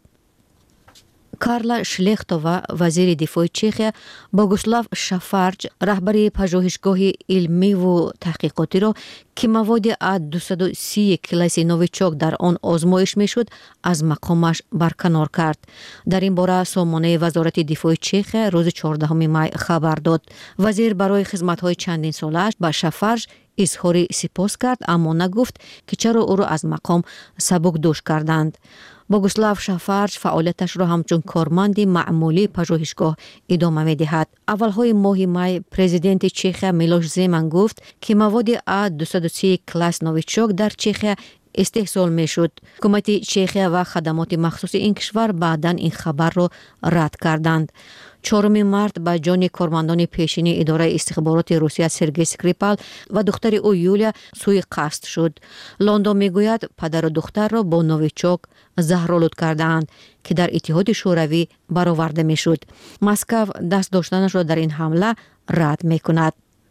کارلا شلیختووا وزیر دفاع چخیا بوگوسلاو شافارچ رهبر پژوهشگاه علمی و تحقیقاتی را که مواد ا دویست و سی کلاس نویچوک در آن آزمایش میشد از مقامش برکنار کرد. در این باره سامانه وزارت دفاع چخیا روز چهاردهم می خبر داد. وزیر برای خدمت‌های چندین سالش به شافارچ اظهار سپاس کرد، اما نگفت که چرا او را از مقام سبک دوش کردند. بوگوسلاو شافارچ فعالیتش را همچون کارمند معمولی پژوهشگاه ادامه می‌دهد. اولهای ماه می پرزیدنت چخیا میلوش زمن گفت که مواد ا دویست و سی کلاس نویچوک در چخیا استحصال میشد. حکومت چخیا و خدمات مخصوص این کشور بعداً این خبر را رد کردند. چهارم مارس با جان کارمندان پیشین اداره استخبارات روسیه سرگئی سکریپال و دختر او یولیا سوی قصد شد. لندن میگوید پدر و دختر را با نویچوک زهرآلود کردند که در اتحاد شوروی برآورده میشد. مسکو دست داشتنش را در این حمله رد میکند.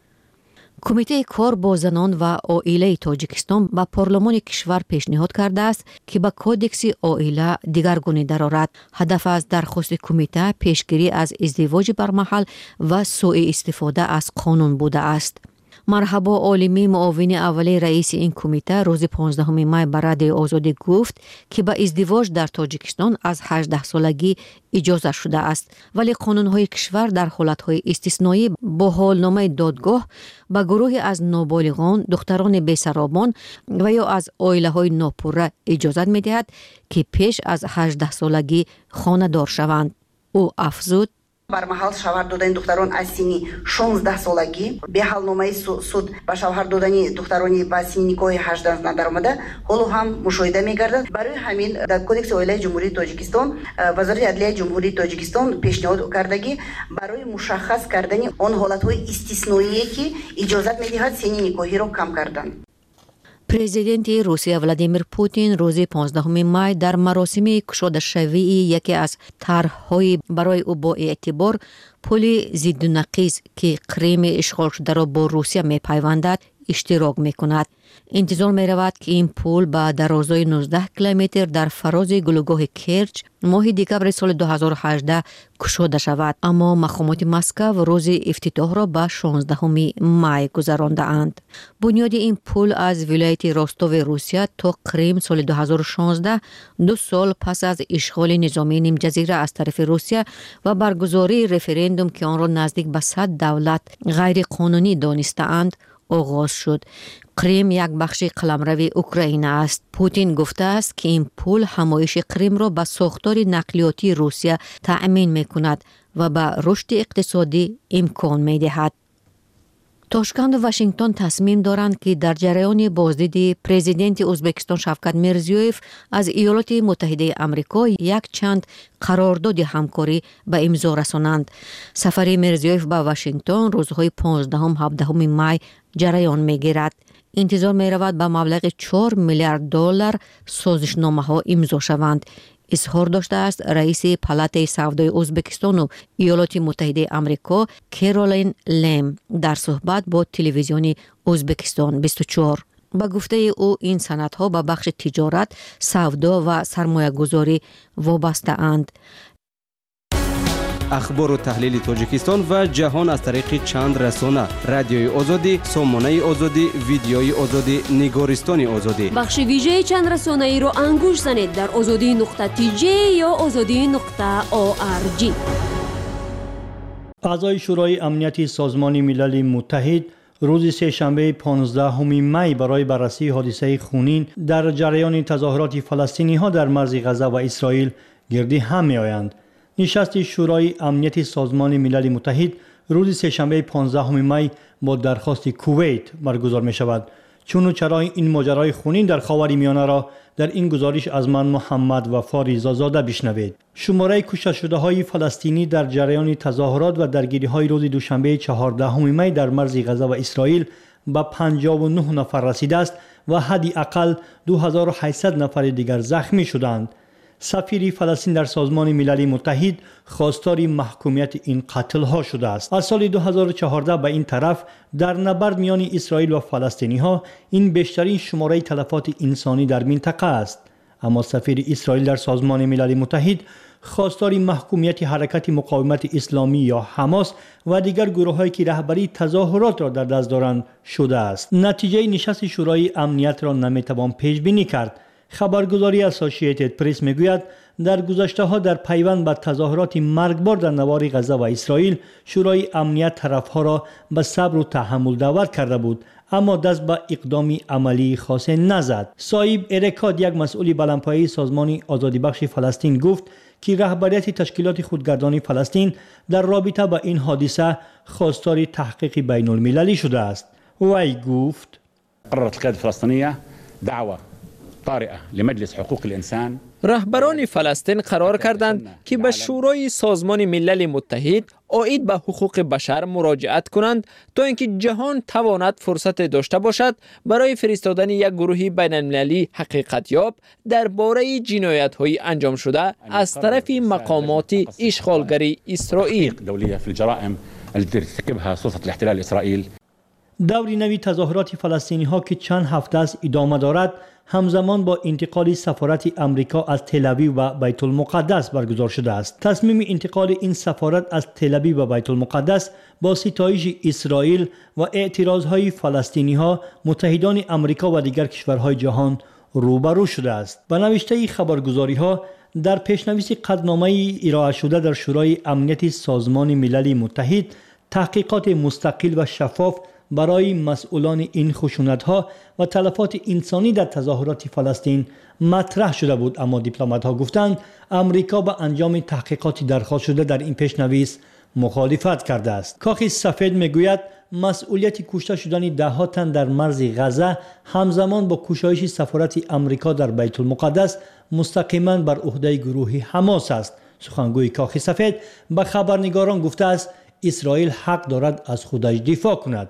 کمیته کار با زنان و عائله تاجیکستان به پارلمان کشور پیشنهاد کرده است که به کودکس عائله دیگرگونی درآورد. هدف از درخواست کمیته پیشگیری از ازدواج برمحل و سوء استفاده از قانون بوده است. مرحبا عالمی معاون اول رئیس این کمیته روز پانزدهم می بر رادیو آزادی گفت که به ازدواج در تاجیکستان از هجده سالگی اجازه شده است، ولی قانون‌های کشور در حالت‌های استثنایی با حالنامه دادگاه به گروهی از نابالغان، دختران بی‌سرابان و یا از عائله‌های ناپوره اجازه می‌دهد که پیش از هجده سالگی خانه دار شوند. او افزود: برمحل شوهر دادن دختران از سنی شانزده سالگی به حالنامه سود با شوهر دادن دخترانی با سنی نکاح هجده ندر آمده حالا هم مشاهده می‌گردد. برای همین در کدکس عائله جمهوری تاجیکستان وزارت عدلیه جمهوری تاجیکستان پیشنهاد کردگی برای مشخص کردن آن حالت‌های استثنایی که اجازه می‌دهد سنی نکاحی را کم کردن. پرزیدنت روسیه ولادیمیر پوتین روز پانزدهم می در مراسم گشاده شوی یکی از طرح‌های برای او با اعتبار پل ضد نقیض که کریم اشغال شده را با روسیه می‌پیوندد اشتراک میکند. انتظار می رود که این پل با درازای نوزده کیلومتر در فراز گلوگاه کرچ ماه دکبر سال دو هزار و هجده گشوده شود، اما مقامات مسکو روز افتتاح را به شانزدهم مای گذرانده اند. بنیاد این پل از ولایت روستوف روسیه تا کریم سال دو هزار و شانزده، دو سال پس از اشغال نظامی نیم جزیره از طرف روسیه و برگزاری رفراندوم که آن را نزدیک به صد دولت غیر قانونی دانسته‌اند آغاز شد. کریم یک بخش قلمرو اوکراین است. پوتین گفته است که این پل همایش کریم را به ساختار نقلیاتی روسیه تأمین می‌کند و به رشد اقتصادی امکان می‌دهد. تاشکند و واشنگتن تصمیم دارند که در جریان بازدید پرزیدنت ازبکستان شوکت میرزیویف از ایالات متحده آمریکا یک چند قرارداد همکاری به امضا رسانند. سفر میرزیویف به واشنگتن روزهای پانزدهم هفدهم مای جریان میگیرد. انتظار می رود به مبلغ چهار میلیارد دلار سازشنامه ها امضا شوند. اظهار داشته است رئیس پالات سودای ازبکستان و ایالات متحده آمریکا کرولین لیم در صحبت با تلویزیون ازبکستان بیست و چهار. با گفته او این سندها به بخش تجارت، سودا و سرمایه گذاری وابسته اند. اخبار و تحلیل تاجیکستان و جهان از طریق چند رسانه: رادیوی آزادی، سامانه آزادی، ویدیوی آزادی، نگارستان آزادی. بخش ویژه چند رسانه ای را انگوش زنید در آزادی نقطه تی جی یا آزادی نقطه او آر جی. اعضای شورای امنیت سازمان ملل متحد روز سه‌شنبه پانزدهم می برای بررسی حادثه خونین در جریان تظاهرات فلسطینی ها در مرز غزه و اسرائیل گردی هم می آیند. نشست شورای امنیت سازمان ملل متحد روز سه‌شنبه پانزدهم می با درخواست کویت برگزار می شود. چون و چرای این ماجرای خونین در خاورمیانه را در این گزارش از من محمد وفا ریزازاده بشنوید. شماره کشته شده های فلسطینی در جریان تظاهرات و درگیری های روز دوشنبه چهاردهم می در مرز غزه و اسرائیل به پنجاه و نه نفر رسیده است و حداقل دو هزار و هشتصد نفر دیگر زخمی شدند. سفیر فلسطین در سازمان ملل متحد خواستار محکومیت این قتل ها شده است. از سال دو هزار و چهارده به این طرف در نبرد میان اسرائیل و فلسطینی ها این بیشترین شماره تلفات انسانی در منطقه است. اما سفیر اسرائیل در سازمان ملل متحد خواستار محکومیت حرکت مقاومت اسلامی یا حماس و دیگر گروه‌هایی که رهبری تظاهرات را در دست دارند شده است. نتیجه نشست شورای امنیت را نمیتوان پیش بینی کرد. خبرگزاری اسوسییتد پرس میگوید در گذشته ها در پیوند به تظاهرات مرگبار در نوار غزه و اسرائیل شورای امنیت طرفها را به صبر و تحمل دعوت کرده بود، اما دست به اقدامی عملی خاصی نزد. صاحب ارکاد، یک مسئول بلندپایه سازمان آزادی بخش فلسطین، گفت که رهبریت تشکیلات خودگردان فلسطین در رابطه با این حادثه خواستار تحقیق بین المللی شده است. وی گفت قررت القيادة الفلسطينية دعوة طارئة لمجلس حقوق الإنسان. رهبران فلسطین قرار کردند که به شورای سازمان ملل متحد آید به حقوق بشر مراجعت کنند تا اینکه جهان تواند فرصت داشته باشد برای فرستادن یک گروه بین المللی حقیقت یاب درباره جنایت‌های انجام شده از طرف مقامات اشغالگری اسرائیل. دولية في الجرائم التي ترتكبها سلطة الاحتلال الإسرائيل. دوری نوی تظاهرات فلسطینی ها که چند هفته است ادامه دارد همزمان با انتقال سفارت امریکا از تل‌آویو و بیت المقدس برگزار شده است. تصمیم انتقال این سفارت از تل‌آویو و بیت المقدس با ستایش اسرائیل و اعتراضهای فلسطینی ها، متحدان امریکا و دیگر کشورهای جهان روبرو شده است. به نوشته خبرگزاری ها در پیشنویس قطعنامه ارائه شده در شورای امنیت سازمان ملل متحد تحقیقات مستقل و شفاف برای مسئولان این خشونت‌ها و تلفات انسانی در تظاهرات فلسطین مطرح شده بود، اما دیپلمات‌ها گفتند امریکا به انجام تحقیقاتی درخواست شده در این پیشنویس مخالفت کرده است. کاخ سفید میگوید مسئولیت کشته شدن ده‌ها تن در مرز غزه همزمان با کشایش سفارت امریکا در بیت المقدس مستقیما بر عهده گروه حماس است. سخنگوی کاخ سفید به خبرنگاران گفته است اسرائیل حق دارد از خودش دفاع کند.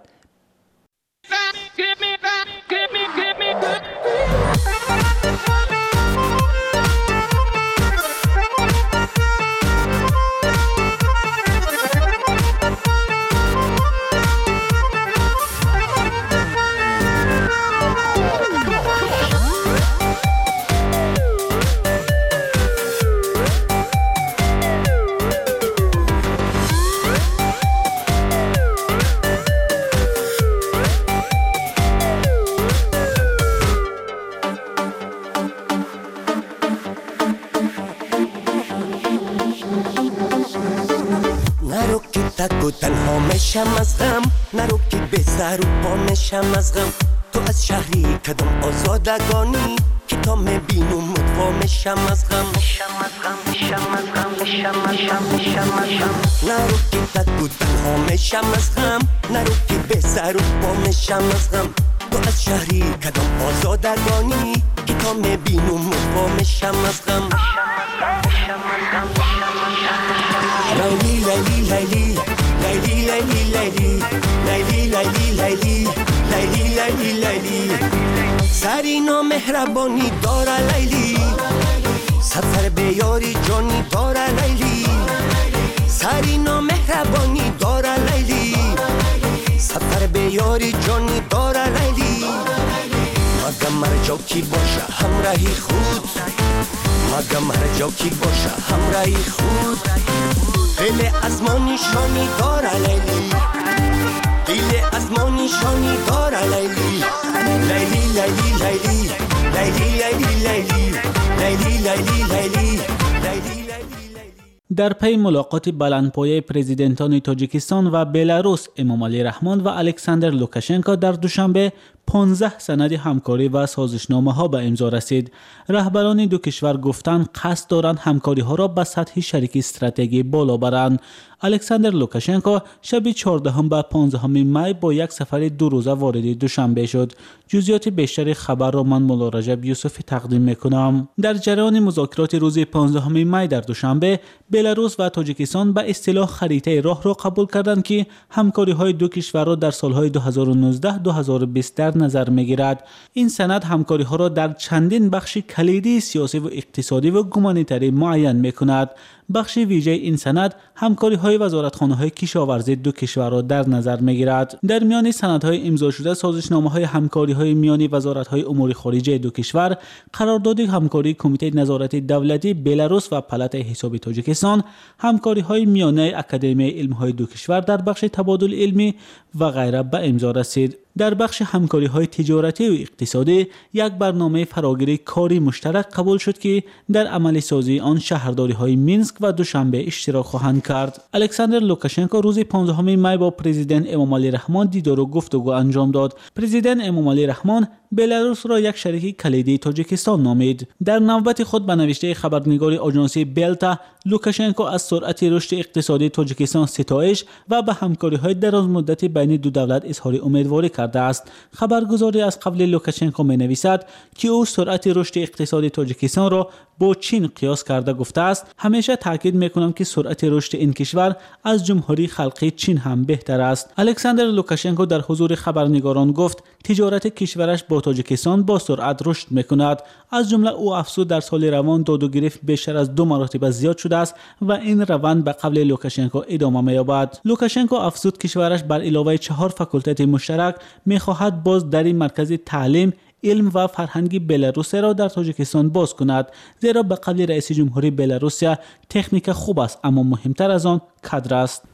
تک و تنها میشم از غم، نرو که به سر و پا میشم از غم. تو از شهری کدام آزادگانی که تا میبینم مدوا میشم از غم. میشم از غم میشم از غم میشم میشم میشم میشم. نرو که تک و تنها میشم از غم، نرو که به سر و پا میشم از غم. تو از شهری کدام آزادگانی که تا میبینم مدوا میشم از غم. لیلی لیلی لیلی لیلی لیلی لیلی لیلی لیلی لیلی لیلی لیلی لیلی سری نامهربانی داره لیلی، سفر به یاری جانی داره لیلی. سری نامهربانی داره لیلی، سفر به یاری جانی داره لیلی. مگم هر جا کی باشه همراهی خود، مگم هر جا کی باشه همراهی خود. دل از ما نشانی داره لیلی، دل از ما نشانی داره لیلی. لیلی لیلی لیلی لیلی لیلی لیلی لیلی لیلی لیلی لیلی. در پی ملاقات بلندپایه پرزیدنتان تاجیکستان و بلاروس امامعلی رحمان و الکساندر لوکاشنکو در دوشنبه پانزده سند همکاری و سازشنامه ها به امضا رسید. رهبران دو کشور گفتند قصد دارند همکاری ها را به سطح شریک استراتژی بالا برند. الکساندر لوکاشنکو شب چهاردهم و پانزدهم می با یک سفر دو روزه وارد دوشنبه شد. جزئیات بیشتر خبر را من مولا رجب یوسفی تقدیم میکنم. در جریان مذاکرات روز پانزدهم می در دوشنبه، بلاروس و تاجیکستان به اصطلاح خریطه راه را قبول کردند که همکاری های دو کشور را در سالهای دو هزار و نوزده تا دو هزار و بیست در نظر میگیرد. این سند همکاری ها را در چندین بخش کلیدی سیاسی و اقتصادی و گومانیتری معین میکند. بخش ویژه این سند همکاری های وزارتخانه های کشاورزی دو کشور را در نظر میگیرد. در میان سندهای امضا شده سازشنامه های همکاری های میانی وزارت های امور خارجه دو کشور، قرارداد همکاری کمیته نظارت دولتی بلاروس و پالات حساب تاجیکستان، همکاری های میانه اکادمی علم های دو کشور در بخش تبادل علمی و غیره به امضا رسید. در بخش همکاری های تجارتی و اقتصادی یک برنامه فراگیری کاری مشترک قبول شد که در عملی سازی آن شهرداری های مینسک و دوشنبه اشتراک خواهند کرد. الکساندر لوکاشنکو روز پانزدهم می با پرزیدنت امامعلی رحمان دیدار و گفتگو انجام داد. پرزیدنت امامعلی رحمان بلاروس را یک شریک کلیدی تاجیکستان نامید. در نوبت خود به نوشته خبرنگار آژانسی بلتا، لوکاشنکو از سرعت رشد اقتصادی تاجیکستان ستایش و به همکاری های دراز مدت بین دو دولت اظهار امیدواری کرده است. خبرگزاری از قبل لوکاشنکو می نویسد که او سرعت رشد اقتصادی تاجیکستان را با چین قیاس کرده گفته است: همیشه تاکید میکنم که سرعت رشد این کشور از جمهوری خلقی چین هم بهتر است. الکساندر لوکاشنکو در حضور خبرنگاران گفت تجارت کشورش با تاجیکستان با سرعت رشد میکند. از جمله او افزود در سال روان داد و گرفت بیشتر از دو مراتب زیاد شده است و این روند به قبل لوکاشنکو ادامه می‌یابد. لوکاشنکو افزود کشورش بر علاوه چهار فاکولته مشترک می‌خواهد باز در این مرکز تعلیم، علم و فرهنگ بلاروس را در تاجیکستان باز کند، زیرا به قبل رئیس جمهوری بلاروس تکنیک خوب است اما مهمتر از آن کادر است.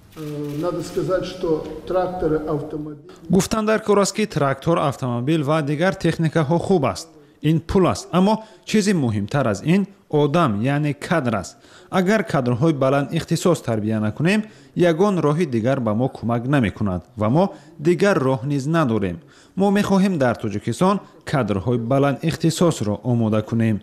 گفتن در کراست که تراکتور، اتومبیل و دیگر تکنیکه ها خوب است. این پول است، اما چیزی مهمتر از این آدم یعنی کادر است. اگر کادرهای بلند اختصاص تربیت نکنیم، یگان راهی دیگر به ما کمک نمی کند و ما دیگر راه نیز نداریم. ما می خواهیم در تاجیکستان کادرهای بلند اختصاص را آماده کنیم.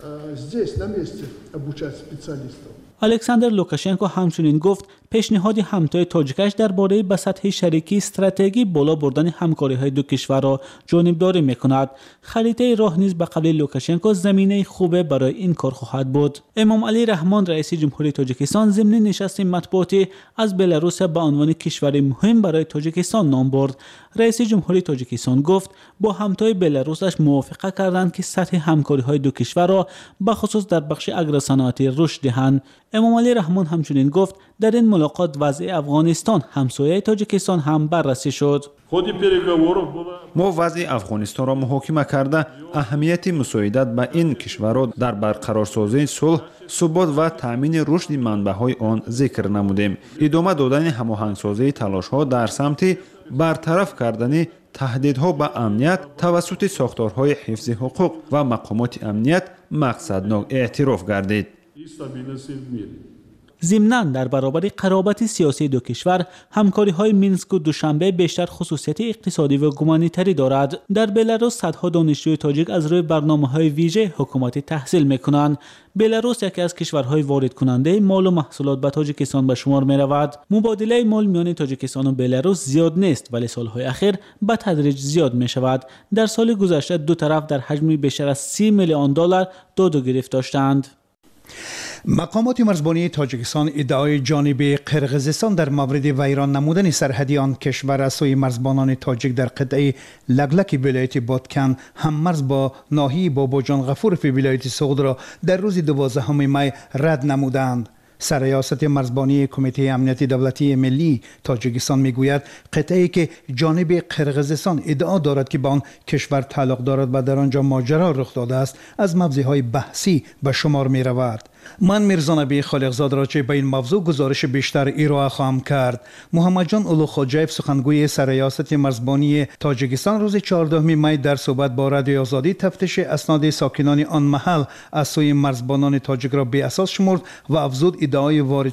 الکساندر لوکاشنکو همچنین گفت پیشنهاد همتای تاجیکش درباره به سطح شریکی استراتژی بالا بردن همکاری‌های دو کشور را جانبداری می‌کند. خریطه راه نیز به قول لوکاشنکو زمینه خوبه برای این کار خواهد بود. امامعلی رحمان رئیس جمهوری تاجیکستان ضمن نشست مطبوعاتی از بلاروس به عنوان کشور مهم برای تاجیکستان نام برد. رئیس جمهوری تاجیکستان گفت با همتای بلاروسش موافقه کردند که سطح همکاری‌های دو کشور را به خصوص در بخش اگروصنعتی رشد دهند. امامعلی رحمان همچنین گفت در این ملاقات وضع افغانستان همسایه تاجیکستان هم بررسی شد. ما وضع افغانستان را محاکمه کرده اهمیت مساعدت به این کشور را در برقرارسازی صلح، ثبات و تامین رشد منبع‌های آن ذکر نمودیم. ادامه دادن هماهنگسازی تلاش‌ها در سمت برطرف کردن تهدیدها به امنیت توسط ساختارهای حفظ حقوق و مقامات امنیت مقصدناک اعتراف گردید. ضمناً در برابر قرابت سیاسی دو کشور، همکاری‌های مینسک و دوشنبه بیشتر خصوصیت اقتصادی و گومانیتری دارد. در بلاروس صدها دانشجوی تاجیک از روی برنامه‌های ویژه حکومتی تحصیل می‌کنند. بلاروس یکی از کشورهای وارد کننده مال و محصولات به تاجیکستان به شمار می‌رود. مبادله مال میان تاجیکستان و بلاروس زیاد نیست، ولی سال‌های اخیر به تدریج زیاد می‌شود. در سال گذشته دو طرف در حجم بیشتر از سی میلیون دلار داد و گرفت داشتند. مقامات مرزبانی تاجیکستان ادعای جانب قرقیزستان در مورد ویران نمودن سرحدی آن کشور از سوی مرزبانان تاجیک در قطعه لگلک ولایت بادکن هم مرز با ناحیه باباجان غفور فی ولایت سغد را در روز دوازدهم می رد نمودند. سرریاست مرزبانی کمیته امنیت دولتی ملی تاجیکستان میگوید قطعه‌ای که جانب قرقیزستان ادعا دارد که با آن کشور تعلق دارد و در آنجا ماجرا رخ داده است از موضوعهای بحثی به شمار می رود. من میرزا نبی خالقزاد را چه به این موضوع گزارش بیشتر ارائه خواهم کرد. محمد جان اولو خواجیف سخنگوی سرریاست مرزبانی تاجیکستان روز چهاردهم می در صحبت با رادیوی آزادی تفتیش اسناد ساکنان آن محل از سوی مرزبانان تاجیک را بی اساس شمرد و افزود ادعای وارد